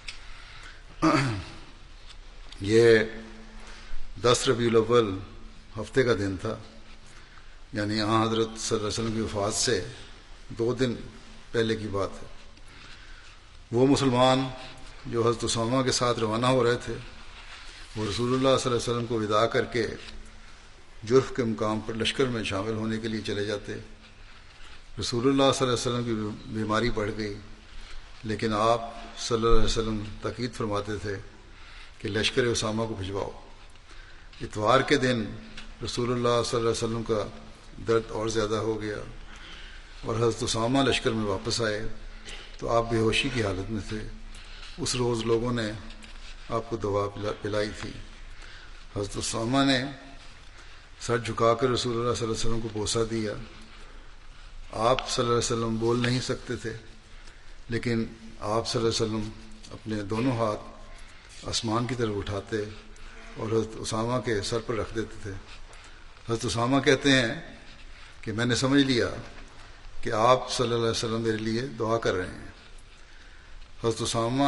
یہ 10 ربیع الاول ہفتے کا دن تھا، یعنی حضرت صلی اللہ علیہ وسلم کی وفات سے 2 دن پہلے کی بات ہے۔ وہ مسلمان جو حضرت اسامہ کے ساتھ روانہ ہو رہے تھے، وہ رسول اللہ صلی اللہ علیہ وسلم کو وداع کر کے جرف کے مقام پر لشکر میں شامل ہونے کے لیے چلے جاتے۔ رسول اللہ صلی اللہ علیہ وسلم کی بیماری بڑھ گئی، لیکن آپ صلی اللہ علیہ وسلم تاکید فرماتے تھے کہ لشکر اسامہ کو بھجواؤ۔ اتوار کے دن رسول اللہ صلی اللہ علیہ وسلم کا درد اور زیادہ ہو گیا، اور حضرت اسامہ لشکر میں واپس آئے تو آپ بے ہوشی کی حالت میں تھے۔ اس روز لوگوں نے آپ کو دوا پلائی تھی۔ حضرت اسامہ نے سر جھکا کر رسول اللہ صلی اللہ علیہ وسلم کو بوسہ دیا۔ آپ صلی اللہ علیہ وسلم بول نہیں سکتے تھے، لیکن آپ صلی اللہ علیہ وسلم اپنے دونوں ہاتھ آسمان کی طرف اٹھاتے اور حضرت اسامہ کے سر پر رکھ دیتے تھے۔ حضرت اسامہ کہتے ہیں کہ میں نے سمجھ لیا کہ آپ صلی اللہ علیہ وسلم میرے لیے دعا کر رہے ہیں۔ حضرت اسامہ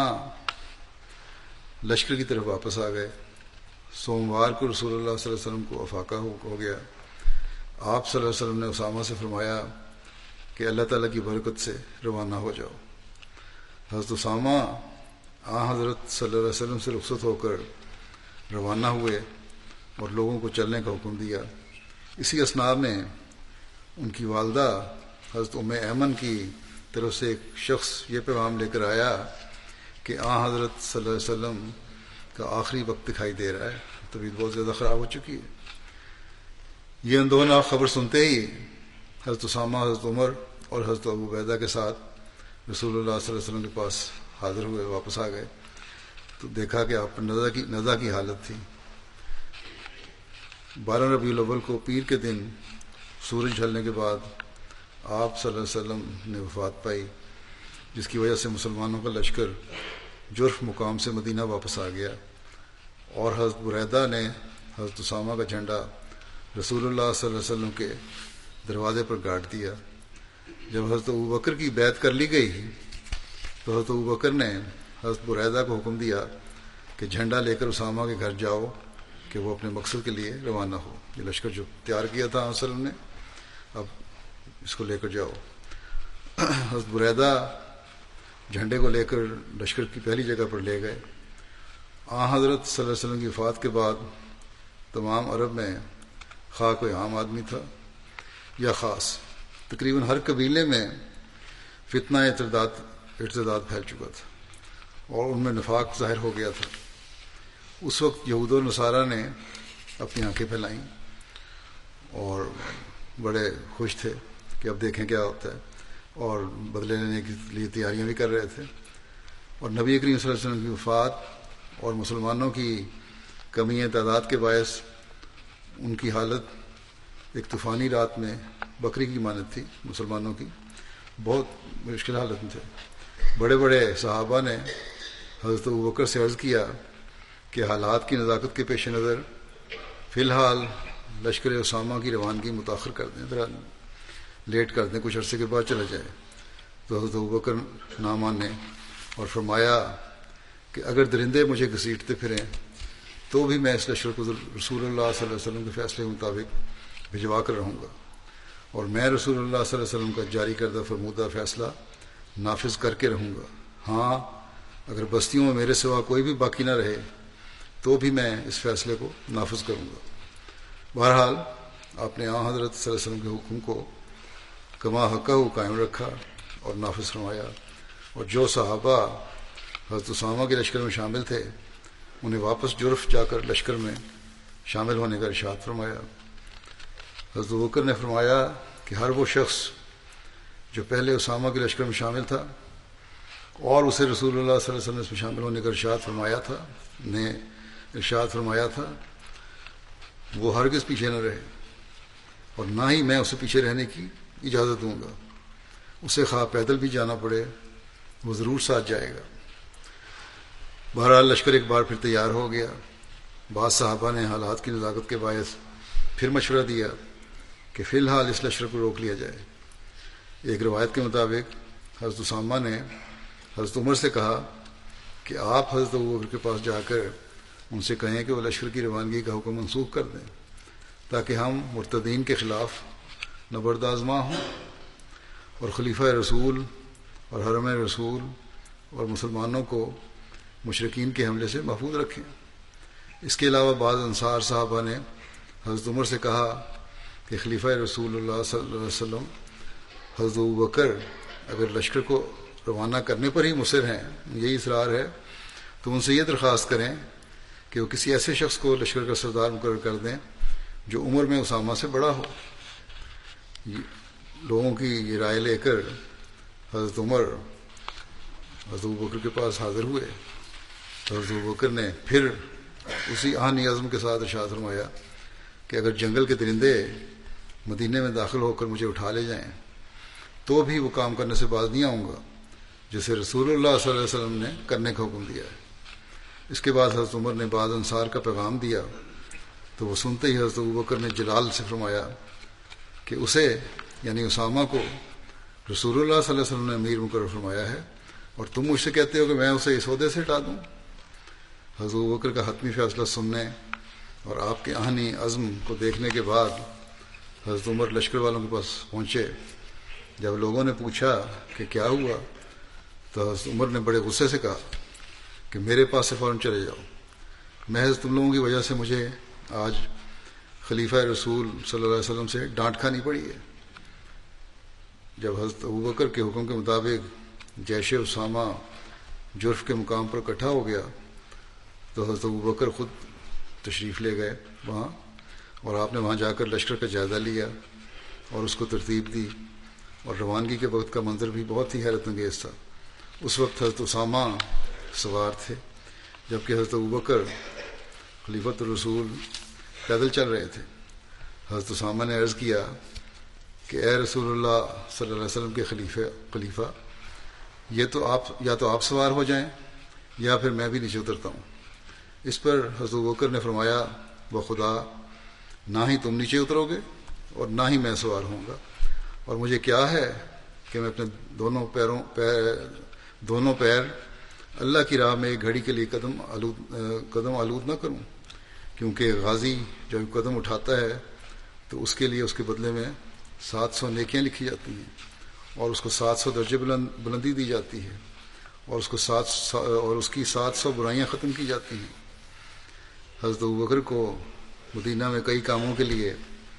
لشکر کی طرف واپس آ گئے۔ سوموار کو رسول اللہ صلی اللہ علیہ وسلم کو افاقہ ہو گیا۔ آپ صلی اللہ علیہ وسلم نے اسامہ سے فرمایا کہ اللہ تعالیٰ کی برکت سے روانہ ہو جاؤ۔ حضرت اسامہ حضرت صلی اللہ علیہ وسلم سے رخصت ہو کر روانہ ہوئے اور لوگوں کو چلنے کا حکم دیا۔ اسی اثناء میں ان کی والدہ حضرت ام ایمن کی طرف سے ایک شخص یہ پیغام لے کر آیا کہ حضرت صلی اللہ علیہ وسلم کا آخری وقت دکھائی دے رہا ہے، طبیعت بہت زیادہ خراب ہو چکی ہے۔ یہ اندونا خبر سنتے ہی حضرت اسامہ، حضرت عمر اور حضرت ابو عبیدہ کے ساتھ رسول اللہ صلی اللہ علیہ وسلم کے پاس حاضر ہوئے، واپس آ گئے تو دیکھا کہ آپ پر نزع کی حالت تھی۔ 12 ربیع الاول کو پیر کے دن سورج ڈھلنے کے بعد آپ صلی اللہ علیہ وسلم نے وفات پائی، جس کی وجہ سے مسلمانوں کا لشکر جرف مقام سے مدینہ واپس آ گیا، اور حضرت بریدہ نے حضرت اسامہ کا جھنڈا رسول اللہ صلی اللہ علیہ وسلم کے دروازے پر گاڑ دیا۔ جب حضرت ابوبکر کی بیعت کر لی گئی تو حضرت ابوبکر نے حضرت بریدہ کو حکم دیا کہ جھنڈا لے کر اسامہ کے گھر جاؤ کہ وہ اپنے مقصد کے لیے روانہ ہو۔ یہ لشکر جو تیار کیا تھا صلی اللہ علیہ وسلم نے، اب اس کو لے کر جاؤ۔ حضرت بریدہ جھنڈے کو لے کر لشکر کی پہلی جگہ پر لے گئے۔ حضرت صلی اللہ علیہ وسلم کی وفات کے بعد تمام عرب میں خواہ کوئی عام آدمی تھا یا خاص، تقریباً ہر قبیلے میں فتنہ ارتداد پھیل چکا تھا اور ان میں نفاق ظاہر ہو گیا تھا۔ اس وقت یہود و نصارہ نے اپنی آنکھیں پھیلائیں اور بڑے خوش تھے کہ اب دیکھیں کیا ہوتا ہے، اور بدلے لینے کے لیے تیاریاں بھی کر رہے تھے۔ اور نبی کریم صلی اللہ علیہ وسلم کی وفات اور مسلمانوں کی کمی تعداد کے باعث ان کی حالت ایک طوفانی رات میں بکری کی مانند تھی۔ مسلمانوں کی بہت مشکل حالت میں تھے۔ بڑے بڑے صحابہ نے حضرت ابوبکر سے عرض کیا کہ حالات کی نزاکت کے پیش نظر فی الحال لشکر اسامہ کی روانگی متاخر کر دیں، ذرا لیٹ کر دیں، کچھ عرصے کے بعد چلا جائے۔ تو حضرت ابوبکر نہ مانے اور فرمایا کہ اگر درندے مجھے گھسیٹتے پھریں تو بھی میں اس لشکر کو رسول اللہ صلی اللہ علیہ وسلم کے فیصلے کے مطابق بھجوا کر رہوں گا، اور میں رسول اللہ صلی اللہ علیہ وسلم کا جاری کردہ فرمودہ فیصلہ نافذ کر کے رہوں گا۔ ہاں اگر بستیوں میں میرے سوا کوئی بھی باقی نہ رہے تو بھی میں اس فیصلے کو نافذ کروں گا۔ بہرحال آپ نے حضرت صلی اللہ علیہ وسلم کے حکم کو کما حقہ قائم رکھا اور نافذ فرمایا، اور جو صحابہ حضرت اسامہ کے لشکر میں شامل تھے انہیں واپس جرف جا کر لشکر میں شامل ہونے کا ارشاد فرمایا۔ حضرت ابوبکر نے فرمایا کہ ہر وہ شخص جو پہلے اسامہ کے لشکر میں شامل تھا اور اسے رسول اللہ صلی اللہ علیہ وسلم نے اس میں شامل ہونے کا ارشاد فرمایا تھا وہ ہرگز پیچھے نہ رہے، اور نہ ہی میں اسے پیچھے رہنے کی اجازت دوں گا۔ اسے خواہ پیدل بھی جانا پڑے وہ ضرور ساتھ جائے گا۔ بہرحال لشکر ایک بار پھر تیار ہو گیا۔ بعض صحابہ نے حالات کی نزاکت کے باعث پھر مشورہ دیا کہ فی الحال اس لشکر کو روک لیا جائے۔ ایک روایت کے مطابق حضرت اسامہ نے حضرت عمر سے کہا کہ آپ حضرت ابوبکر کے پاس جا کر ان سے کہیں کہ وہ لشکر کی روانگی کا حکم منسوخ کر دیں تاکہ ہم مرتدین کے خلاف نبرد آزما ہوں اور خلیفہ رسول اور حرم رسول اور مسلمانوں کو مشرکین کے حملے سے محفوظ رکھیں۔ اس کے علاوہ بعض انصار صحابہ نے حضرت عمر سے کہا کہ خلیفہ رسول اللہ صلی اللہ علیہ وسلم حضرت ابوبکر اگر لشکر کو روانہ کرنے پر ہی مصر ہیں، یہی اصرار ہے، تو ان سے یہ درخواست کریں کہ وہ کسی ایسے شخص کو لشکر کا سردار مقرر کر دیں جو عمر میں اسامہ سے بڑا ہو۔ لوگوں کی یہ رائے لے کر حضرت عمر حضرت ابوبکر کے پاس حاضر ہوئے۔ حضرت ابوبکر نے پھر اسی آہنی عزم کے ساتھ ارشاد فرمایا کہ اگر جنگل کے درندے مدینے میں داخل ہو کر مجھے اٹھا لے جائیں تو بھی وہ کام کرنے سے باز نہیں آؤں گا جسے رسول اللہ صلی اللہ علیہ وسلم نے کرنے کا حکم دیا ہے۔ اس کے بعد حضرت عمر نے بعض انصار کا پیغام دیا تو وہ سنتے ہی حضرت ابوبکر نے جلال سے فرمایا کہ اسے یعنی اسامہ کو رسول اللہ صلی اللہ علیہ وسلم نے امیر مقرر فرمایا ہے، اور تم مجھ سے کہتے ہو کہ میں اسے اس عہدے سے ہٹا دوں۔ حضرت ابوبکر کا حتمی فیصلہ سننے اور آپ کے آہنی عزم کو دیکھنے کے بعد حضرت عمر لشکر والوں کے پاس پہنچے۔ جب لوگوں نے پوچھا کہ کیا ہوا تو حضرت عمر نے بڑے غصے سے کہا کہ میرے پاس سے فوراً چلے جاؤ، محض تم لوگوں کی وجہ سے مجھے آج خلیفہ رسول صلی اللہ علیہ وسلم سے ڈانٹ کھانی پڑی ہے۔ جب حضرت ابوبکر کے حکم کے مطابق جیش اسامہ جرف کے مقام پر اکٹھا ہو گیا تو حضرت ابوبکر خود تشریف لے گئے وہاں، اور آپ نے وہاں جا کر لشکر کا جائزہ لیا اور اس کو ترتیب دی، اور روانگی کے وقت کا منظر بھی بہت ہی حیرت انگیز تھا۔ اس وقت حضرت اسامہ سوار تھے جبکہ حضرت ابوبکر خلیفۃ الرسول پیدل چل رہے تھے۔ حضرت اسامہ نے عرض کیا کہ اے رسول اللہ صلی اللہ علیہ وسلم کے خلیفہ یا تو آپ سوار ہو جائیں یا پھر میں بھی نیچے اترتا ہوں۔ اس پر حضرت ابوبکر نے فرمایا وہ خدا، نہ ہی تم نیچے اترو گے اور نہ ہی میں سوار ہوں گا، اور مجھے کیا ہے کہ میں اپنے دونوں پیر اللہ کی راہ میں ایک گھڑی کے لیے قدم آلود نہ کروں، کیونکہ غازی جب قدم اٹھاتا ہے تو اس کے لیے اس کے بدلے میں 700 نیکیاں لکھی جاتی ہیں اور اس کو 700 درجے بلندی دی جاتی ہے، اور اس کی 700 برائیاں ختم کی جاتی ہیں۔ حضرت ابوبکر کو مدینہ میں کئی کاموں کے لیے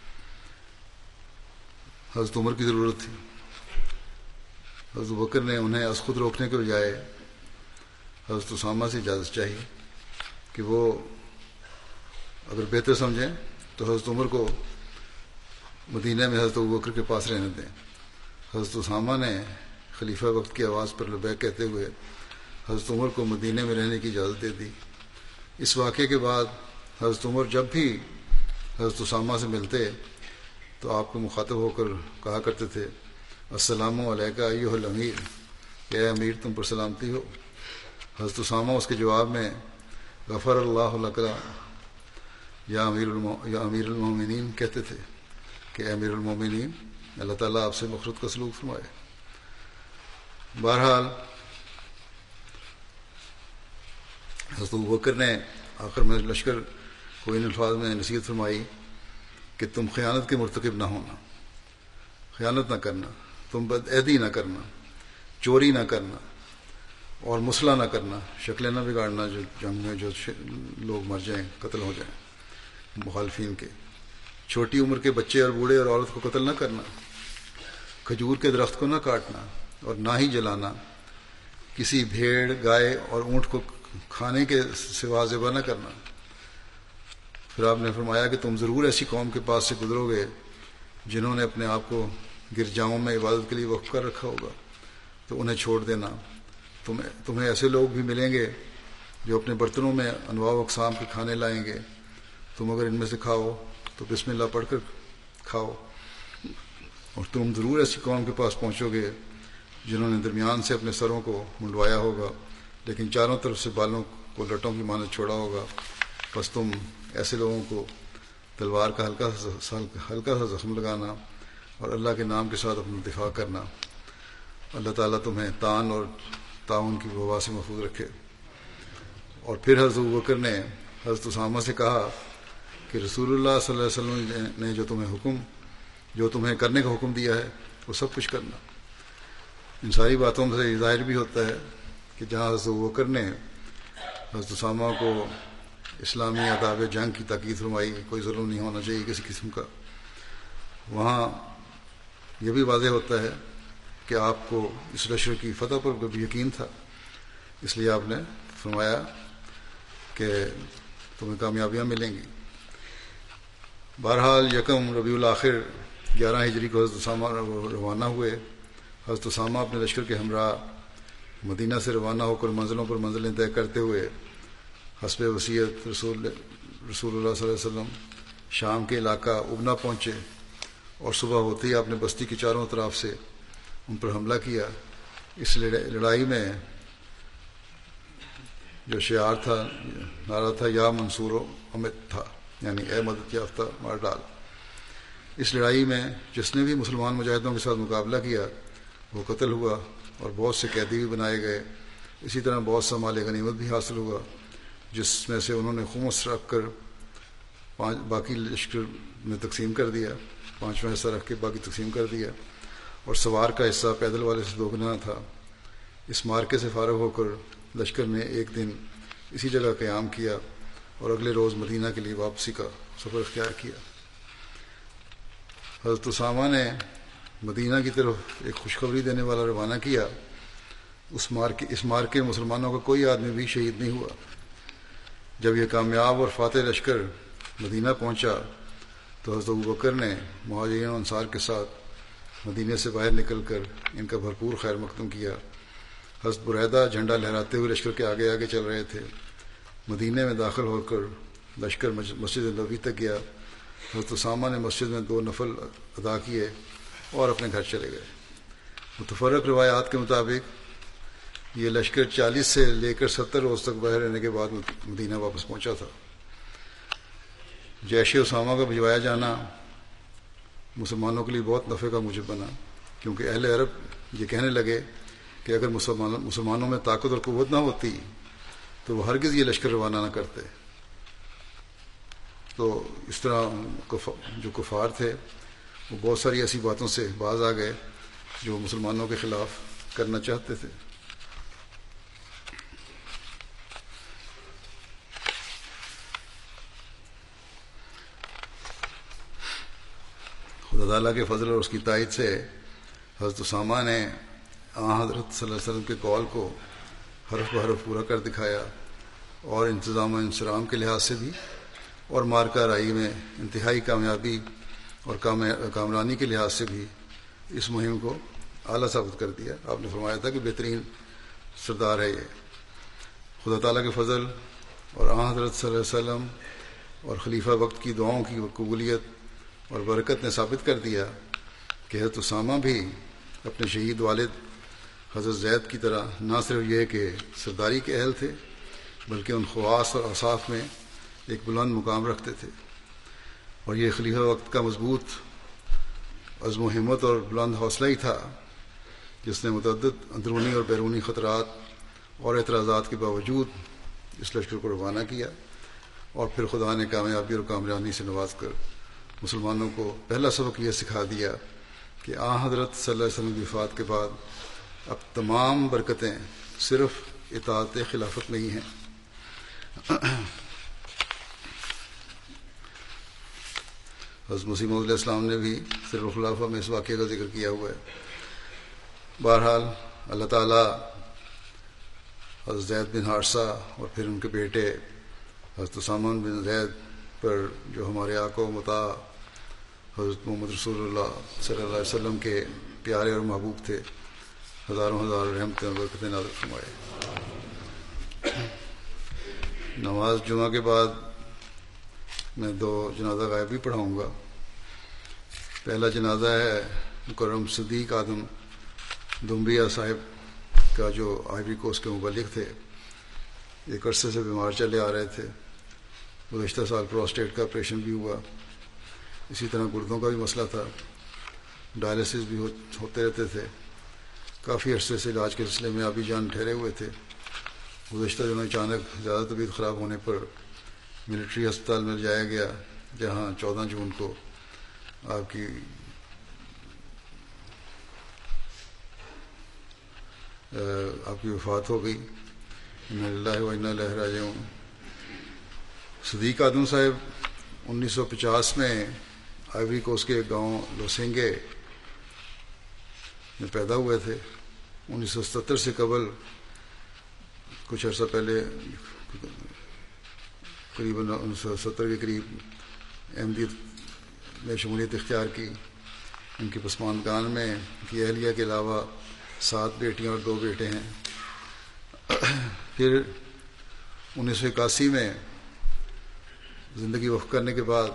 حضرت عمر کی ضرورت تھی۔ حضرت ابوبکر نے انہیں از خود روکنے کے بجائے حضرت اسامہ سے اجازت چاہی کہ وہ اگر بہتر سمجھیں تو حضرت عمر کو مدینہ میں حضرت ابوبکر کے پاس رہنے دیں۔ حضرت اسامہ نے خلیفہ وقت کی آواز پر لبیک کہتے ہوئے حضرت عمر کو مدینہ میں رہنے کی اجازت دے دی۔ اس واقعے کے بعد حضرت عمر جب بھی حضرت اسامہ سے ملتے تو آپ کو مخاطب ہو کر کہا کرتے تھے السلام علیکہ ایھا الامیر، کہ اے امیر تم پر سلامتی ہو۔ حضرت اسامہ اس کے جواب میں غفر اللہ لک یا امیر المومنین کہتے تھے کہ اے امیر المومنین، اللہ تعالیٰ آپ سے مغفرت کا سلوک فرمائے۔ بہرحال حضرت ابوبکر نے آخر میں لشکر کو ان الفاظ میں نصیحت فرمائی کہ تم خیانت کے مرتکب نہ ہونا، خیانت نہ کرنا، تم بدعہدی نہ کرنا، چوری نہ کرنا، اور مسئلہ نہ کرنا، شکلیں نہ بگاڑنا جو جنگ میں جو لوگ مر جائیں، قتل ہو جائیں مخالفین کے، چھوٹی عمر کے بچے اور بوڑھے اور عورت کو قتل نہ کرنا، کھجور کے درخت کو نہ کاٹنا اور نہ ہی جلانا، کسی بھیڑ، گائے اور اونٹ کو کھانے کے سوا ذبح نہ کرنا۔ پھر آپ نے فرمایا کہ تم ضرور ایسی قوم کے پاس سے گزرو گے جنہوں نے اپنے آپ کو گرجاؤں میں عبادت کے لیے وقف کر رکھا ہوگا، تو انہیں چھوڑ دینا۔ تمہیں ایسے لوگ بھی ملیں گے جو اپنے برتنوں میں انواع و اقسام کے کھانے لائیں گے، تم اگر ان میں سے کھاؤ تو بسم اللہ پڑھ کر کھاؤ۔ اور تم ضرور ایسی قوم کے پاس پہنچو گے جنہوں نے درمیان سے اپنے سروں کو منڈوایا ہوگا لیکن چاروں طرف سے بالوں کو لٹوں کی مانند چھوڑا ہوگا، بس تم ایسے لوگوں کو تلوار کا ہلکا سا زخم لگانا اور اللہ کے نام کے ساتھ اپنا دفاع کرنا۔ اللہ تعالیٰ تمہیں تان اور تعاون کی وبا سے محفوظ رکھے۔ اور پھر حضرت ابوبکر نے حضرت اسامہ سے کہا کہ رسول اللہ صلی اللہ علیہ وسلم نے جو تمہیں کرنے کا حکم دیا ہے وہ سب کچھ کرنا۔ ان ساری باتوں سے یہ ظاہر بھی ہوتا ہے کہ جہاں حضرت ابوبکر نے حضرت اسامہ کو اسلامی آداب جنگ کی تاکید فرمائی، کوئی ظلم نہیں ہونا چاہیے کسی قسم کا، وہاں یہ بھی واضح ہوتا ہے کہ آپ کو اس لشکر کی فتح پر بھی یقین تھا، اس لیے آپ نے فرمایا کہ تمہیں کامیابیاں ملیں گی۔ بہرحال یکم ربیع الاخر 11 ہجری کو حضرت اسامہ روانہ ہوئے۔ حضرت اسامہ اپنے لشکر کے ہمراہ مدینہ سے روانہ ہو کر منزلوں پر منزلیں طے کرتے ہوئے حسب وصیت رسول اللہ صلی اللہ علیہ وسلم شام کے علاقہ ابنا پہنچے، اور صبح ہوتے ہی آپ نے بستی کے چاروں طرف سے ان پر حملہ کیا۔ اس لڑائی میں جو شعار تھا، نعرہ تھا یا منصور و امت تھا، یعنی اے مدد یافتہ مار ڈال۔ اس لڑائی میں جس نے بھی مسلمان مجاہدوں کے ساتھ مقابلہ کیا وہ قتل ہوا اور بہت سے قیدی بھی بنائے گئے۔ اسی طرح بہت سا مال غنیمت بھی حاصل ہوا، جس میں سے انہوں نے خمس رکھ کر باقی لشکر میں تقسیم کر دیا، 5واں حصہ رکھ کے باقی تقسیم کر دیا، اور سوار کا حصہ پیدل والے سے دوگنا تھا۔ اس مارکے سے فارغ ہو کر لشکر نے ایک دن اسی جگہ قیام کیا اور اگلے روز مدینہ کے لیے واپسی کا سفر اختیار کیا۔ حضرت اسامہ نے مدینہ کی طرف ایک خوشخبری دینے والا روانہ کیا۔ اس مارکے میں مسلمانوں کا کوئی آدمی بھی شہید نہیں ہوا۔ جب یہ کامیاب اور فاتح لشکر مدینہ پہنچا تو حضرت ابوبکر نے مہاجرین و انصار کے ساتھ مدینہ سے باہر نکل کر ان کا بھرپور خیر مقدم کیا۔ حضرت بریدہ جھنڈا لہراتے ہوئے لشکر کے آگے آگے چل رہے تھے۔ مدینہ میں داخل ہو کر لشکر مسجد نبوی تک گیا۔ حضرت اسامہ نے مسجد میں 2 نفل ادا کیے اور اپنے گھر چلے گئے۔ متفرق روایات کے مطابق یہ لشکر 40 سے لے کر 70 روز تک باہر رہنے کے بعد مدینہ واپس پہنچا تھا۔ جیش اسامہ کا بھجوایا جانا مسلمانوں کے لیے بہت نفع کا موجب بنا، کیونکہ اہل عرب یہ کہنے لگے کہ اگر مسلمانوں میں طاقت اور قوت نہ ہوتی تو وہ ہرگز یہ لشکر روانہ نہ کرتے۔ تو اس طرح جو کفار تھے وہ بہت ساری ایسی باتوں سے باز آ گئے جو مسلمانوں کے خلاف کرنا چاہتے تھے۔ خدا تعالیٰ کے فضل اور اس کی تائید سے حضرت اسامہ نے حضرت صلی اللہ علیہ وسلم کے قول کو حرف بحرف پورا کر دکھایا، اور انتظام و انصرام کے لحاظ سے بھی اور مارکہ رائی میں انتہائی کامیابی اور کامرانی کے لحاظ سے بھی اس مہم کو اعلیٰ ثابت کر دیا۔ آپ نے فرمایا تھا کہ بہترین سردار ہے یہ۔ خدا تعالیٰ کے فضل اور حضرت صلی اللہ علیہ وسلم اور خلیفہ وقت کی دعاؤں کی قبولیت اور برکت نے ثابت کر دیا کہ حضرت اسامہ بھی اپنے شہید والد حضرت زید کی طرح نہ صرف یہ کہ سرداری کے اہل تھے بلکہ ان خواص اور اوصاف میں ایک بلند مقام رکھتے تھے، اور یہ خلیفہ وقت کا مضبوط عزم و ہمت اور بلند حوصلہ ہی تھا جس نے متعدد اندرونی اور بیرونی خطرات اور اعتراضات کے باوجود اس لشکر کو روانہ کیا، اور پھر خدا نے کامیابی اور کامرانی سے نواز کر مسلمانوں کو پہلا سبق یہ سکھا دیا کہ حضرت صلی اللہ علیہ وسلم کی وفات کے بعد اب تمام برکتیں صرف اطاعت خلافت نہیں ہیں۔ حضرت مسیح موعود علیہ السلام نے بھی سر الخلافہ میں اس واقعے کا ذکر کیا ہوا ہے۔ بہرحال اللہ تعالیٰ حضرت زید بن حارثہ اور پھر ان کے بیٹے حضرت اسامہ بن زید پر، جو ہمارے آقا و مطاع حضرت محمد رسول اللہ صلی اللہ علیہ وسلم کے پیارے اور محبوب تھے، ہزاروں رحمتیں اور برکتیں نازل فرمائے۔ نماز جمعہ کے بعد میں 2 جنازہ غائب بھی پڑھاؤں گا۔ پہلا جنازہ ہے مکرم صدیق آدم دمبیا صاحب کا، جو آئیوری کوسٹ کے مبلغ تھے، ایک عرصے سے بیمار چلے آ رہے تھے۔ گزشتہ سال پروسٹیٹ کا آپریشن بھی ہوا، اسی طرح گردوں کا بھی مسئلہ تھا، ڈائلسس بھی ہوتے رہتے تھے۔ کافی عرصے سے علاج کے سلسلے میں آبی جان ٹھہرے ہوئے تھے۔ گزشتہ دنوں اچانک زیادہ طبیعت خراب ہونے پر ملٹری ہسپتال میں جایا گیا، جہاں 14 جون کو آپ کی وفات ہو گئی۔ انا للہ و انا الیہ راجعون۔ صدیق آدم صاحب 1950 میں آئیوری کوسٹ کے گاؤں لوسینگے میں پیدا ہوئے تھے۔ 1977 سے قبل کچھ عرصہ پہلے، قریباً 1970 کے قریب احمدیت میں شمولیت اختیار کی۔ ان کی پسماندگان میں ان کی اہلیہ کے علاوہ 7 بیٹیاں اور 2 بیٹے ہیں۔ پھر 1981 میں زندگی وقف کرنے کے بعد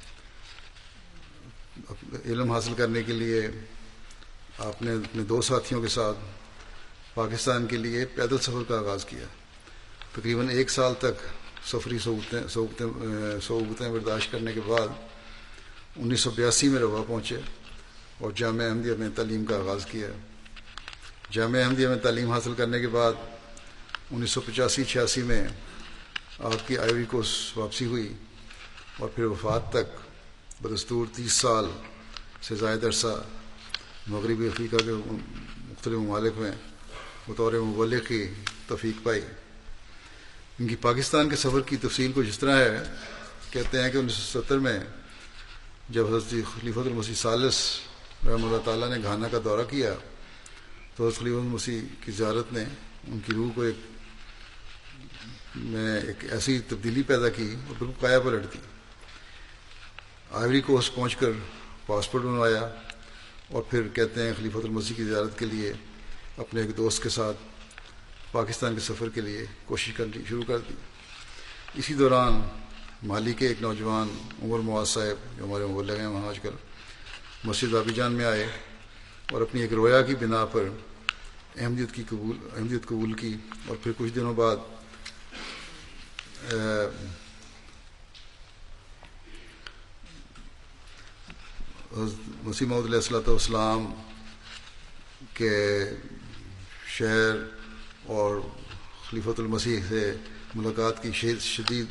علم حاصل کرنے کے لیے آپ نے اپنے 2 ساتھیوں کے ساتھ پاکستان کے لیے پیدل سفر کا آغاز کیا۔ تقریباً 1 سال تک سفری صعوبتیں برداشت کرنے کے بعد 1982 میں روا پہنچے اور جامعہ احمدیہ میں تعلیم کا آغاز کیا۔ جامعہ احمدیہ میں تعلیم حاصل کرنے کے بعد 1985-86 میں آپ کی آئیوری کوسٹ واپسی ہوئی اور پھر وفات تک بدستور 30 سال سے زائد عرصہ مغربی افریقہ کے مختلف ممالک میں بطور مبلغ کی توفیق پائی۔ ان کی پاکستان کے سفر کی تفصیل کچھ اس طرح ہے، کہتے ہیں کہ 1970 میں جب حضرت خلیفۃ المسیح ثالث رحمہ اللہ تعالیٰ نے گھانا کا دورہ کیا تو حضرت خلیفۃ المسیح کی زیارت نے ان کی روح کو ایک ایسی تبدیلی پیدا کی اور بالکل کایا پلٹ دی۔ آئیوری کوسٹ پہنچ کر پاسپورٹ بنوایا اور پھر کہتے ہیں خلیفۃ المسیح کی زیارت کے لیے اپنے ایک دوست کے ساتھ پاکستان کے سفر کے لیے کوشش کرنی شروع کر دی۔ اسی دوران مالی کے ایک نوجوان عمر معاذ صاحب، جو ہمارے مبلغ ہیں وہاں آج کل، مسجد آبی جان میں آئے اور اپنی ایک رویا کی بنا پر احمدیت قبول کی، اور پھر کچھ دنوں بعد مسیح موعود علیہ السلام کے شہر اور خلیفۃ المسیح سے ملاقات کی شدید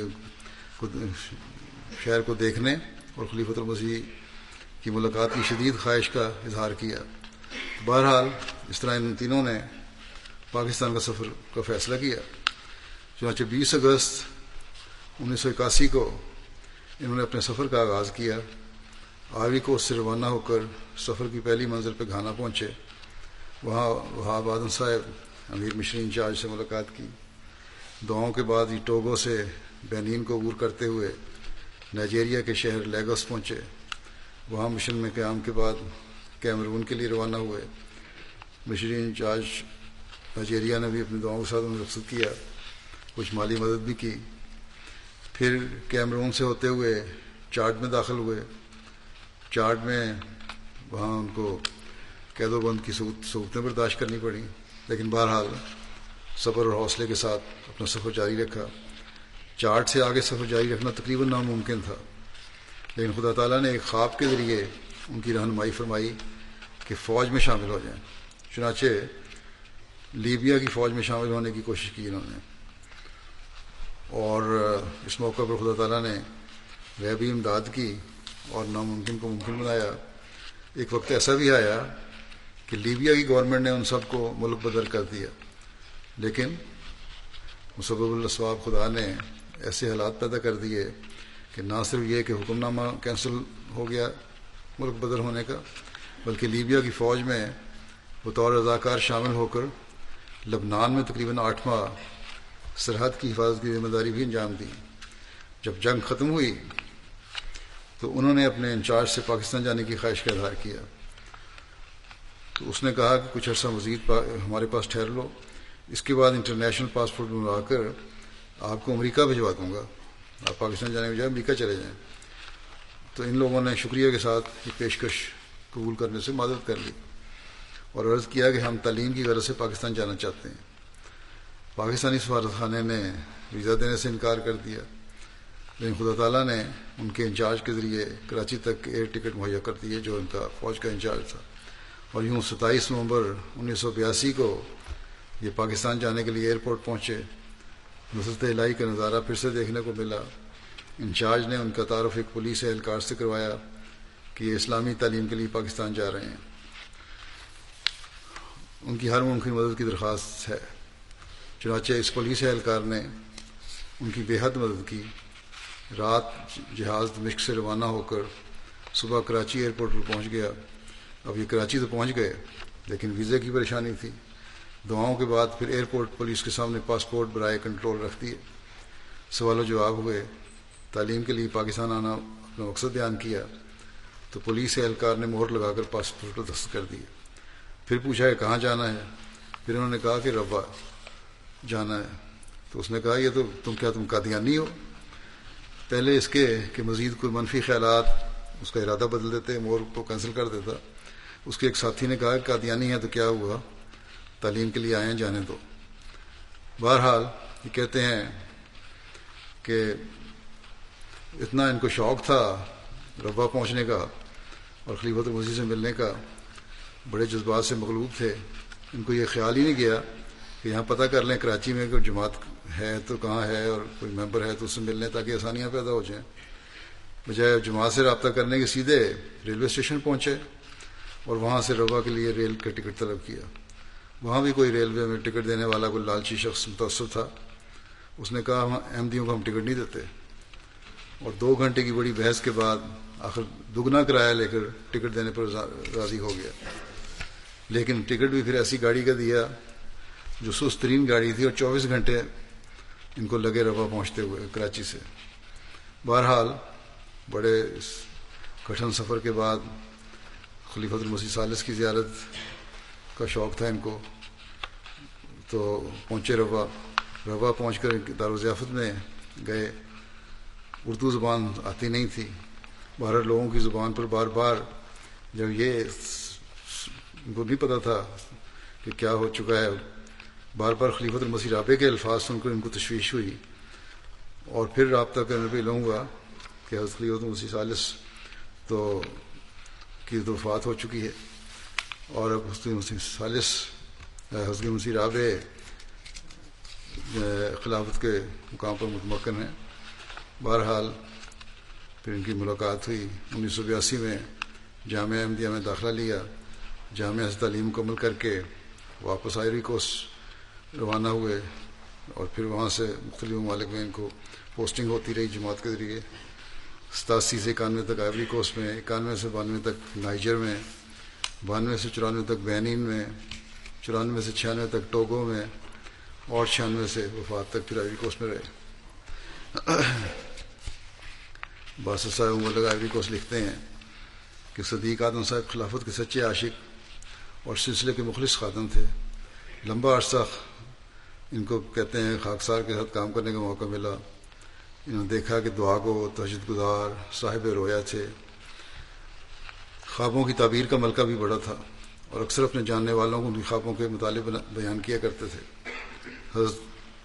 شہر کو دیکھنے اور خلیفۃ المسیح کی ملاقات کی شدید خواہش کا اظہار کیا۔ بہرحال اس طرح ان تینوں نے پاکستان کا سفر کا فیصلہ کیا۔ چنانچہ 20 اگست 1981 کو انہوں نے اپنے سفر کا آغاز کیا۔ آئیوری کوسٹ سے روانہ ہو کر سفر کی پہلی منزل پہ گھانا پہنچے۔ وہاں وہاب آدم صاحب امیر مشرین انچارج سے ملاقات کی۔ دعاؤں کے بعد یہ ٹوگو سے بینین کو عبور کرتے ہوئے نائجیریا کے شہر لیگوس پہنچے۔ وہاں مشن میں قیام کے بعد کیمرون کے لیے روانہ ہوئے۔ مشرین انچارج نائجیریا نے بھی اپنی دعاؤں کے ساتھ انہیں رخصت کیا، کچھ مالی مدد بھی کی۔ پھر کیمرون سے ہوتے ہوئے چاڈ میں داخل ہوئے۔ چاڈ میں وہاں ان کو قید و بند کی صعوبتیں برداشت کرنی پڑیں، لیکن بہرحال صبر اور حوصلے کے ساتھ اپنا سفر جاری رکھا۔ چاڈ سے آگے سفر جاری رکھنا تقریباً ناممکن تھا، لیکن خدا تعالیٰ نے ایک خواب کے ذریعے ان کی رہنمائی فرمائی کہ فوج میں شامل ہو جائیں۔ چنانچہ لیبیا کی فوج میں شامل ہونے کی کوشش کی انہوں نے، اور اس موقع پر خدا تعالیٰ نے غیبی امداد کی اور ناممکن کو ممکن بنایا۔ ایک وقت ایسا بھی آیا کہ لیبیا کی گورنمنٹ نے ان سب کو ملک بدر کر دیا، لیکن مسبب الاسباب خدا نے ایسے حالات پیدا کر دیے کہ نہ صرف یہ کہ حکم نامہ کینسل ہو گیا ملک بدر ہونے کا، بلکہ لیبیا کی فوج میں بطور رضاکار شامل ہو کر لبنان میں تقریباً 8 ماہ سرحد کی حفاظت کی ذمہ داری بھی انجام دی۔ جب جنگ ختم ہوئی تو انہوں نے اپنے انچارج سے پاکستان جانے کی خواہش کا اظہار کیا، تو اس نے کہا کہ کچھ عرصہ مزید ہمارے پاس ٹھہر لو، اس کے بعد انٹرنیشنل پاسپورٹ بنوا کر آپ کو امریکہ بھجوا دوں گا، آپ پاکستان جانے کے بجائے امریکہ چلے جائیں۔ تو ان لوگوں نے شکریہ کے ساتھ یہ پیشکش قبول کرنے سے معذرت کر لی اور عرض کیا کہ ہم تعلیم کی غرض سے پاکستان جانا چاہتے ہیں۔ پاکستانی سفارت خانے نے ویزا دینے سے انکار کر دیا، لیکن خدا تعالیٰ نے ان کے انچارج کے ذریعے کراچی تک ایئر ٹکٹ مہیا کر دیے جو ان کا فوج کا انچارج تھا، اور یوں 27 نومبر 1982 کو یہ پاکستان جانے کے لیے ایئرپورٹ پہنچے۔ نصرت الہی کا نظارہ پھر سے دیکھنے کو ملا۔ انچارج نے ان کا تعارف ایک پولیس اہلکار سے کروایا کہ یہ اسلامی تعلیم کے لیے پاکستان جا رہے ہیں، ان کی ہر ممکن مدد کی درخواست ہے۔ چنانچہ اس پولیس اہلکار نے ان کی بے حد مدد کی۔ رات جہاز دمشق سے روانہ ہو کر صبح کراچی ایئرپورٹ پر پہنچ گیا۔ اب یہ کراچی تو پہنچ گئے لیکن ویزے کی پریشانی تھی۔ دعاؤں کے بعد پھر ایئرپورٹ پولیس کے سامنے پاسپورٹ برائے کنٹرول رکھ دیے۔ سوال و جواب ہوئے، تعلیم کے لیے پاکستان آنا اپنا مقصد بیان کیا تو پولیس اہلکار نے مہر لگا کر پاسپورٹ پر دستخط کر دیے۔ پھر پوچھا کہ کہاں جانا ہے، پھر انہوں نے کہا کہ روا جانا ہے۔ تو اس نے کہا یہ تو تم قادیانی ہو؟ پہلے اس کے کہ مزید کوئی منفی خیالات اس کا ارادہ بدل دیتے، مہر کو کینسل کر دیتا، اس کے ایک ساتھی نے کہا کہ قادیانی ہے تو کیا ہوا، تعلیم کے لیے آئے ہیں، جانے دو۔ بہرحال یہ کہتے ہیں کہ اتنا ان کو شوق تھا ربا پہنچنے کا اور خلیفۃ المسیح سے ملنے کا، بڑے جذبات سے مغلوب تھے، ان کو یہ خیال ہی نہیں گیا کہ یہاں پتہ کر لیں کراچی میں کوئی جماعت ہے تو کہاں ہے اور کوئی ممبر ہے تو اس سے مل لیں تاکہ آسانیاں پیدا ہو جائیں۔ بجائے جماعت سے رابطہ کرنے کے سیدھے ریلوے اسٹیشن پہنچے اور وہاں سے ربا کے لیے ریل کا ٹکٹ طلب کیا۔ وہاں بھی کوئی ریلوے میں ٹکٹ دینے والا کوئی لالچی شخص متاثر تھا، اس نے کہا احمدیوں کو ہم ٹکٹ نہیں دیتے، اور 2 گھنٹے کی بڑی بحث کے بعد آخر دگنا کرایہ لے کر ٹکٹ دینے پر راضی ہو گیا۔ لیکن ٹکٹ بھی پھر ایسی گاڑی کا دیا جو سست ترین گاڑی تھی، اور 24 گھنٹے ان کو لگے ربا پہنچتے ہوئے کراچی سے۔ بہرحال بڑے کٹھن سفر کے بعد خلیفۃ المسیح ثالث کی زیارت کا شوق تھا ان کو، تو پہنچے ربا پہنچ کر دارالضیافت میں گئے۔ اردو زبان آتی نہیں تھی، 12 لوگوں کی زبان پر بار بار جب یہ ان کو نہیں پتا تھا کہ کیا ہو چکا ہے، بار بار خلیفۃ المسیح رابع کے الفاظ سن کر ان کو تشویش ہوئی، اور پھر رابطہ کرنے پہ علم ہوا کہ حضرت خلیفۃ المسیح ثالث کی تو وفات ہو چکی ہے، اور اب حضرت مسیح ثالث حضرت مسیح رابع خلافت کے مقام پر متمکن ہیں۔ بہرحال پھر ان کی ملاقات ہوئی۔ 1982 میں جامعہ احمدیہ میں داخلہ لیا، جامعہ سے تعلیم مکمل کر کے واپس آئیوری کوسٹ روانہ ہوئے، اور پھر وہاں سے مختلف ممالک میں ان کو پوسٹنگ ہوتی رہی جماعت کے ذریعے۔ 87 سے 91 تک آئیوری کوسٹ میں، 91 سے 92 تک نائجر میں، 92 سے 94 تک بینین میں، 94 سے 96 تک ٹوگو میں، اور 96 سے وفات تک پھر آئیوری کوسٹ میں رہے۔ باسط صاحب ملک آئیوری کوسٹ لکھتے ہیں کہ صدیق آدم صاحب خلافت کے سچے عاشق اور سلسلے کے مخلص خادم تھے۔ لمبا عرصہ ان کو کہتے ہیں خاکسار کے ساتھ کام کرنے کا موقع ملا۔ انہوں نے دیکھا کہ دعا گو، تہجد گزار، صاحب رویا تھے۔ خوابوں کی تعبیر کا ملکہ بھی بڑا تھا، اور اکثر اپنے جاننے والوں کو ان کی خوابوں کے متعلق بیان کیا کرتے تھے۔ حضرت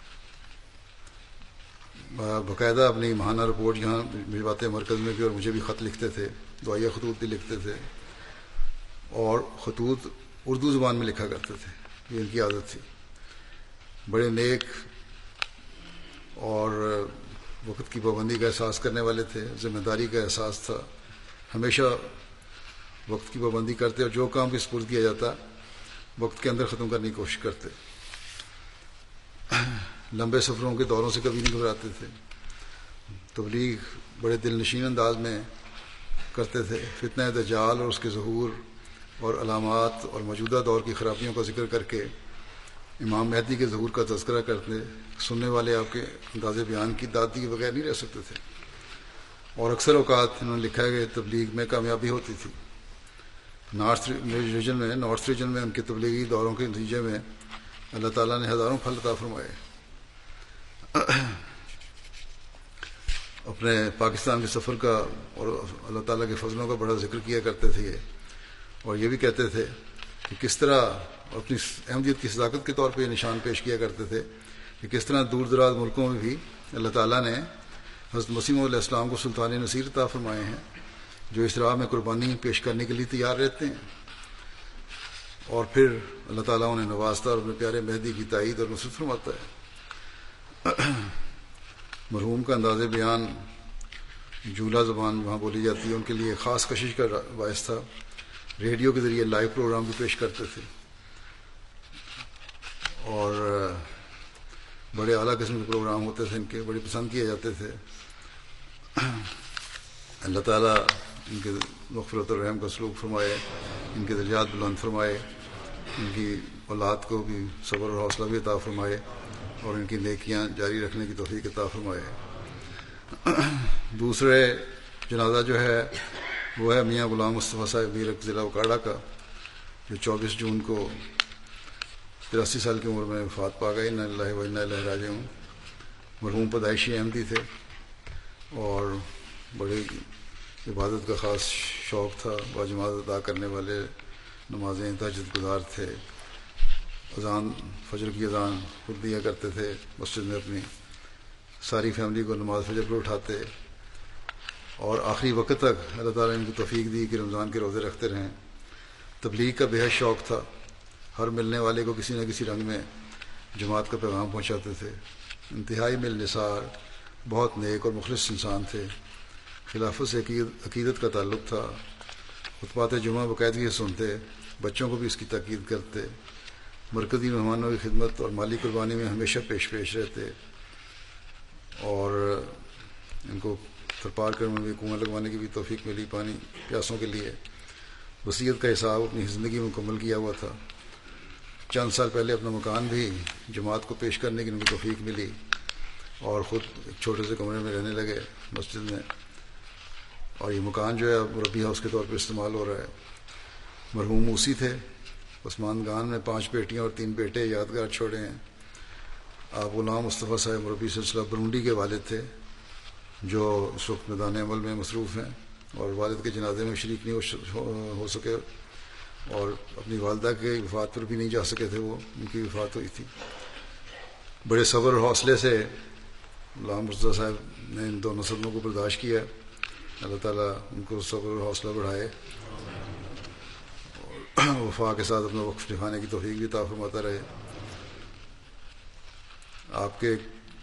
باقاعدہ اپنی ماہانہ رپورٹ یہاں بھجواتے مرکز میں بھی، اور مجھے بھی خط لکھتے تھے، دعائیہ خطوط بھی لکھتے تھے، اور خطوط اردو زبان میں لکھا کرتے تھے، یہ ان کی عادت تھی۔ بڑے نیک اور وقت کی پابندی کا احساس کرنے والے تھے، ذمہ داری کا احساس تھا، ہمیشہ وقت کی پابندی کرتے، اور جو کام بھی سپرد کیا جاتا وقت کے اندر ختم کرنے کی کوشش کرتے۔ لمبے سفروں کے دوروں سے کبھی نہیں گھبراتے تھے. تبلیغ بڑے دل نشین انداز میں کرتے تھے. فتنہ دجال اور اس کے ظہور اور علامات اور موجودہ دور کی خرابیوں کا ذکر کر کے امام مہدی کے ظہور کا تذکرہ کرتے. سننے والے آپ کے انداز بیان کی داد دیے بغیر نہیں رہ سکتے تھے. اور اکثر اوقات انہوں نے لکھا ہے کہ تبلیغ میں کامیابی ہوتی تھی. نارتھ ریجن میں ان کے تبلیغی دوروں کے نتیجے میں اللہ تعالیٰ نے ہزاروں پھل عطا فرمائے. اپنے پاکستان کے سفر کا اور اللہ تعالیٰ کے فضلوں کا بڑا ذکر کیا کرتے تھے یہ، اور یہ بھی کہتے تھے کہ کس طرح اپنی احمدیت کی صداقت کے طور پہ یہ نشان پیش کیا کرتے تھے کہ کس طرح دور دراز ملکوں میں بھی اللہ تعالیٰ نے حضرت مسیح علیہ السلام کو سلطان نصیر عطا فرمائے ہیں، جو اس راہ میں قربانی پیش کرنے کے لیے تیار رہتے ہیں. اور پھر اللہ تعالیٰ انہیں نوازتا اور اپنے پیارے مہدی کی تائید اور نصرت فرماتا ہے. مرحوم کا انداز بیان جولا زبان وہاں بولی جاتی ہے، ان کے لیے خاص کشش کا باعث تھا. ریڈیو کے ذریعے لائیو پروگرام بھی پیش کرتے تھے اور بڑے اعلیٰ قسم کے پروگرام ہوتے تھے ان کے، بڑے پسند کیے جاتے تھے. اللہ تعالیٰ ان کے مغفرت اور رحم کا سلوک فرمائے، ان کے درجات بلند فرمائے، ان کی اولاد کو بھی صبر اور حوصلہ بھی عطا فرمائے اور ان کی نیکیاں جاری رکھنے کی توفیق عطا فرمائے. دوسرے جنازہ جو ہے وہ ہے میاں غلام مصطفیٰ صاحب میر ضلع اکاڑا کا، جو 24 جون کو 83 سال کی عمر میں وفات پا گئے. انا للہ و انا الیہ راجعون. مرحوم پیدائشی احمدی تھے اور بڑے عبادت کا خاص شوق تھا. باجماعت ادا کرنے والے، نمازیں تہجد گزار تھے. اذان، فجر کی اذان خود دیا کرتے تھے مسجد میں، اپنی ساری فیملی کو نماز فجر پر اٹھاتے اور آخری وقت تک اللہ تعالیٰ نے ان کو توفیق دی کہ رمضان کے روزے رکھتے رہیں. تبلیغ کا بے حد شوق تھا. ہر ملنے والے کو کسی نہ کسی رنگ میں جماعت کا پیغام پہنچاتے تھے. انتہائی مل نثار، بہت نیک اور مخلص انسان تھے. خلافت سے عقیدت کا تعلق تھا. خطبات جمعہ باقاعدگی سے سنتے، بچوں کو بھی اس کی تاکید کرتے. مرکزی مہمانوں کی خدمت اور مالی قربانی میں ہمیشہ پیش رہتے اور ان کو تھرپار میں بھی کنواں لگوانے کی بھی توفیق ملی پانی پیاسوں کے لیے. وصیت کا حساب اپنی زندگی میں مکمل کیا ہوا تھا. چند سال پہلے اپنا مکان بھی جماعت کو پیش کرنے کی ان کو توفیق ملی اور خود ایک چھوٹے سے کمرے میں رہنے لگے مسجد میں. اور یہ مکان جو ہے اب مربی ہاؤس کے طور پر استعمال ہو رہا ہے. مرحوم موسی تھے. عثمان گان میں 5 بیٹیاں اور 3 بیٹے یادگار چھوڑے ہیں. آپ غلام مصطفیٰ صاحب مربی سلسلہ برونڈی کے والد تھے، جو اس وقت میدان عمل میں مصروف ہیں اور والد کے جنازے میں شریک نہیں ہو سکے اور اپنی والدہ کے وفات پر بھی نہیں جا سکے تھے. وہ ان کی وفات ہوئی تھی. بڑے صبر اور حوصلے سے غلام مرتضیٰ صاحب نے ان دونوں صدموں کو برداشت کیا. اللہ تعالیٰ ان کو صبر اور حوصلہ بڑھائے اور وفا کے ساتھ اپنا وقف نبھانے کی توفیق بھی عطا فرماتا رہے. آپ کے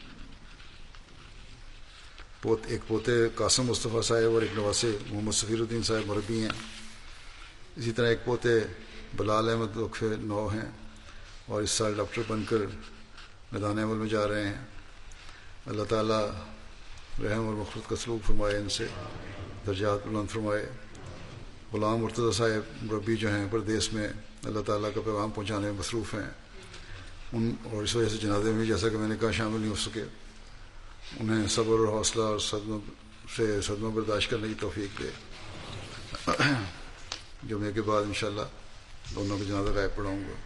ایک پوتے قاسم مصطفیٰ صاحب اور ایک نواسے محمد سفیر الدین صاحب مربی ہیں. اسی طرح ایک پوتے بلال احمد وقف 9 ہیں اور اس سال ڈاکٹر بن کر میدان عمل میں جا رہے ہیں. اللہ تعالیٰ رحم اور مغفرت کا سلوک فرمائے، ان سے درجات بلند فرمائے. غلام مرتضیٰ صاحب مربی جو ہیں پردیس میں اللہ تعالیٰ کا پیغام پہنچانے میں مصروف ہیں. ان اور اس وجہ سے جنازے میں جیسا کہ میں نے کہا شامل نہیں ہو سکے. انہیں صبر اور حوصلہ اور صدمہ برداشت کرنے کی توفیق دے. جمعے کے بعد انشاءاللہ دونوں کا جنازہ غائب پڑھاؤں گا.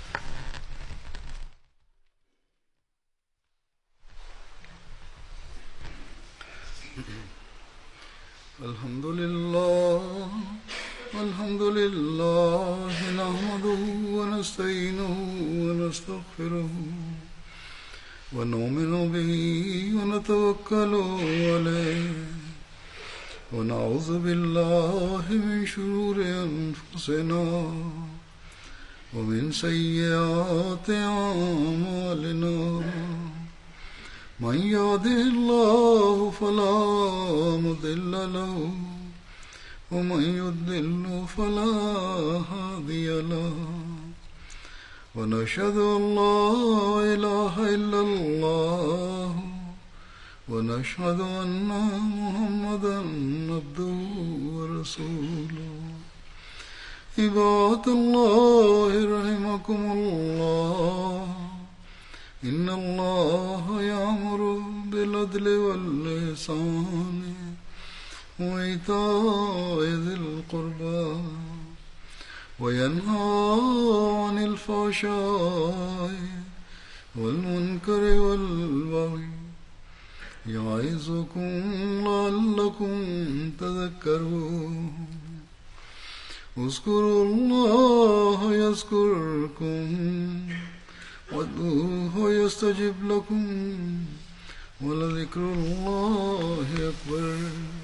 الحمد لله نحمده ونستعينه ونستغفره ونؤمن به ونتوكل عليه ونعوذ بالله من شرور أنفسنا ومن سيئات أعمالنا. من يهده الله فلا مضل له ومن يضلل فلا هادي له. ونشهد أن لا إله إلا الله ونشهد أن محمدا عبده ورسوله عباد الله رحمكم الله إن الله يأمر بالعدل والإحسان وإيتاء ذي القربى وينهى عن الفحشاء والمنكر والبغي يعظكم لعلكم تذكرون اذكروا الله يذكركم وادعوه يستجب لكم ولذكر الله أكبر.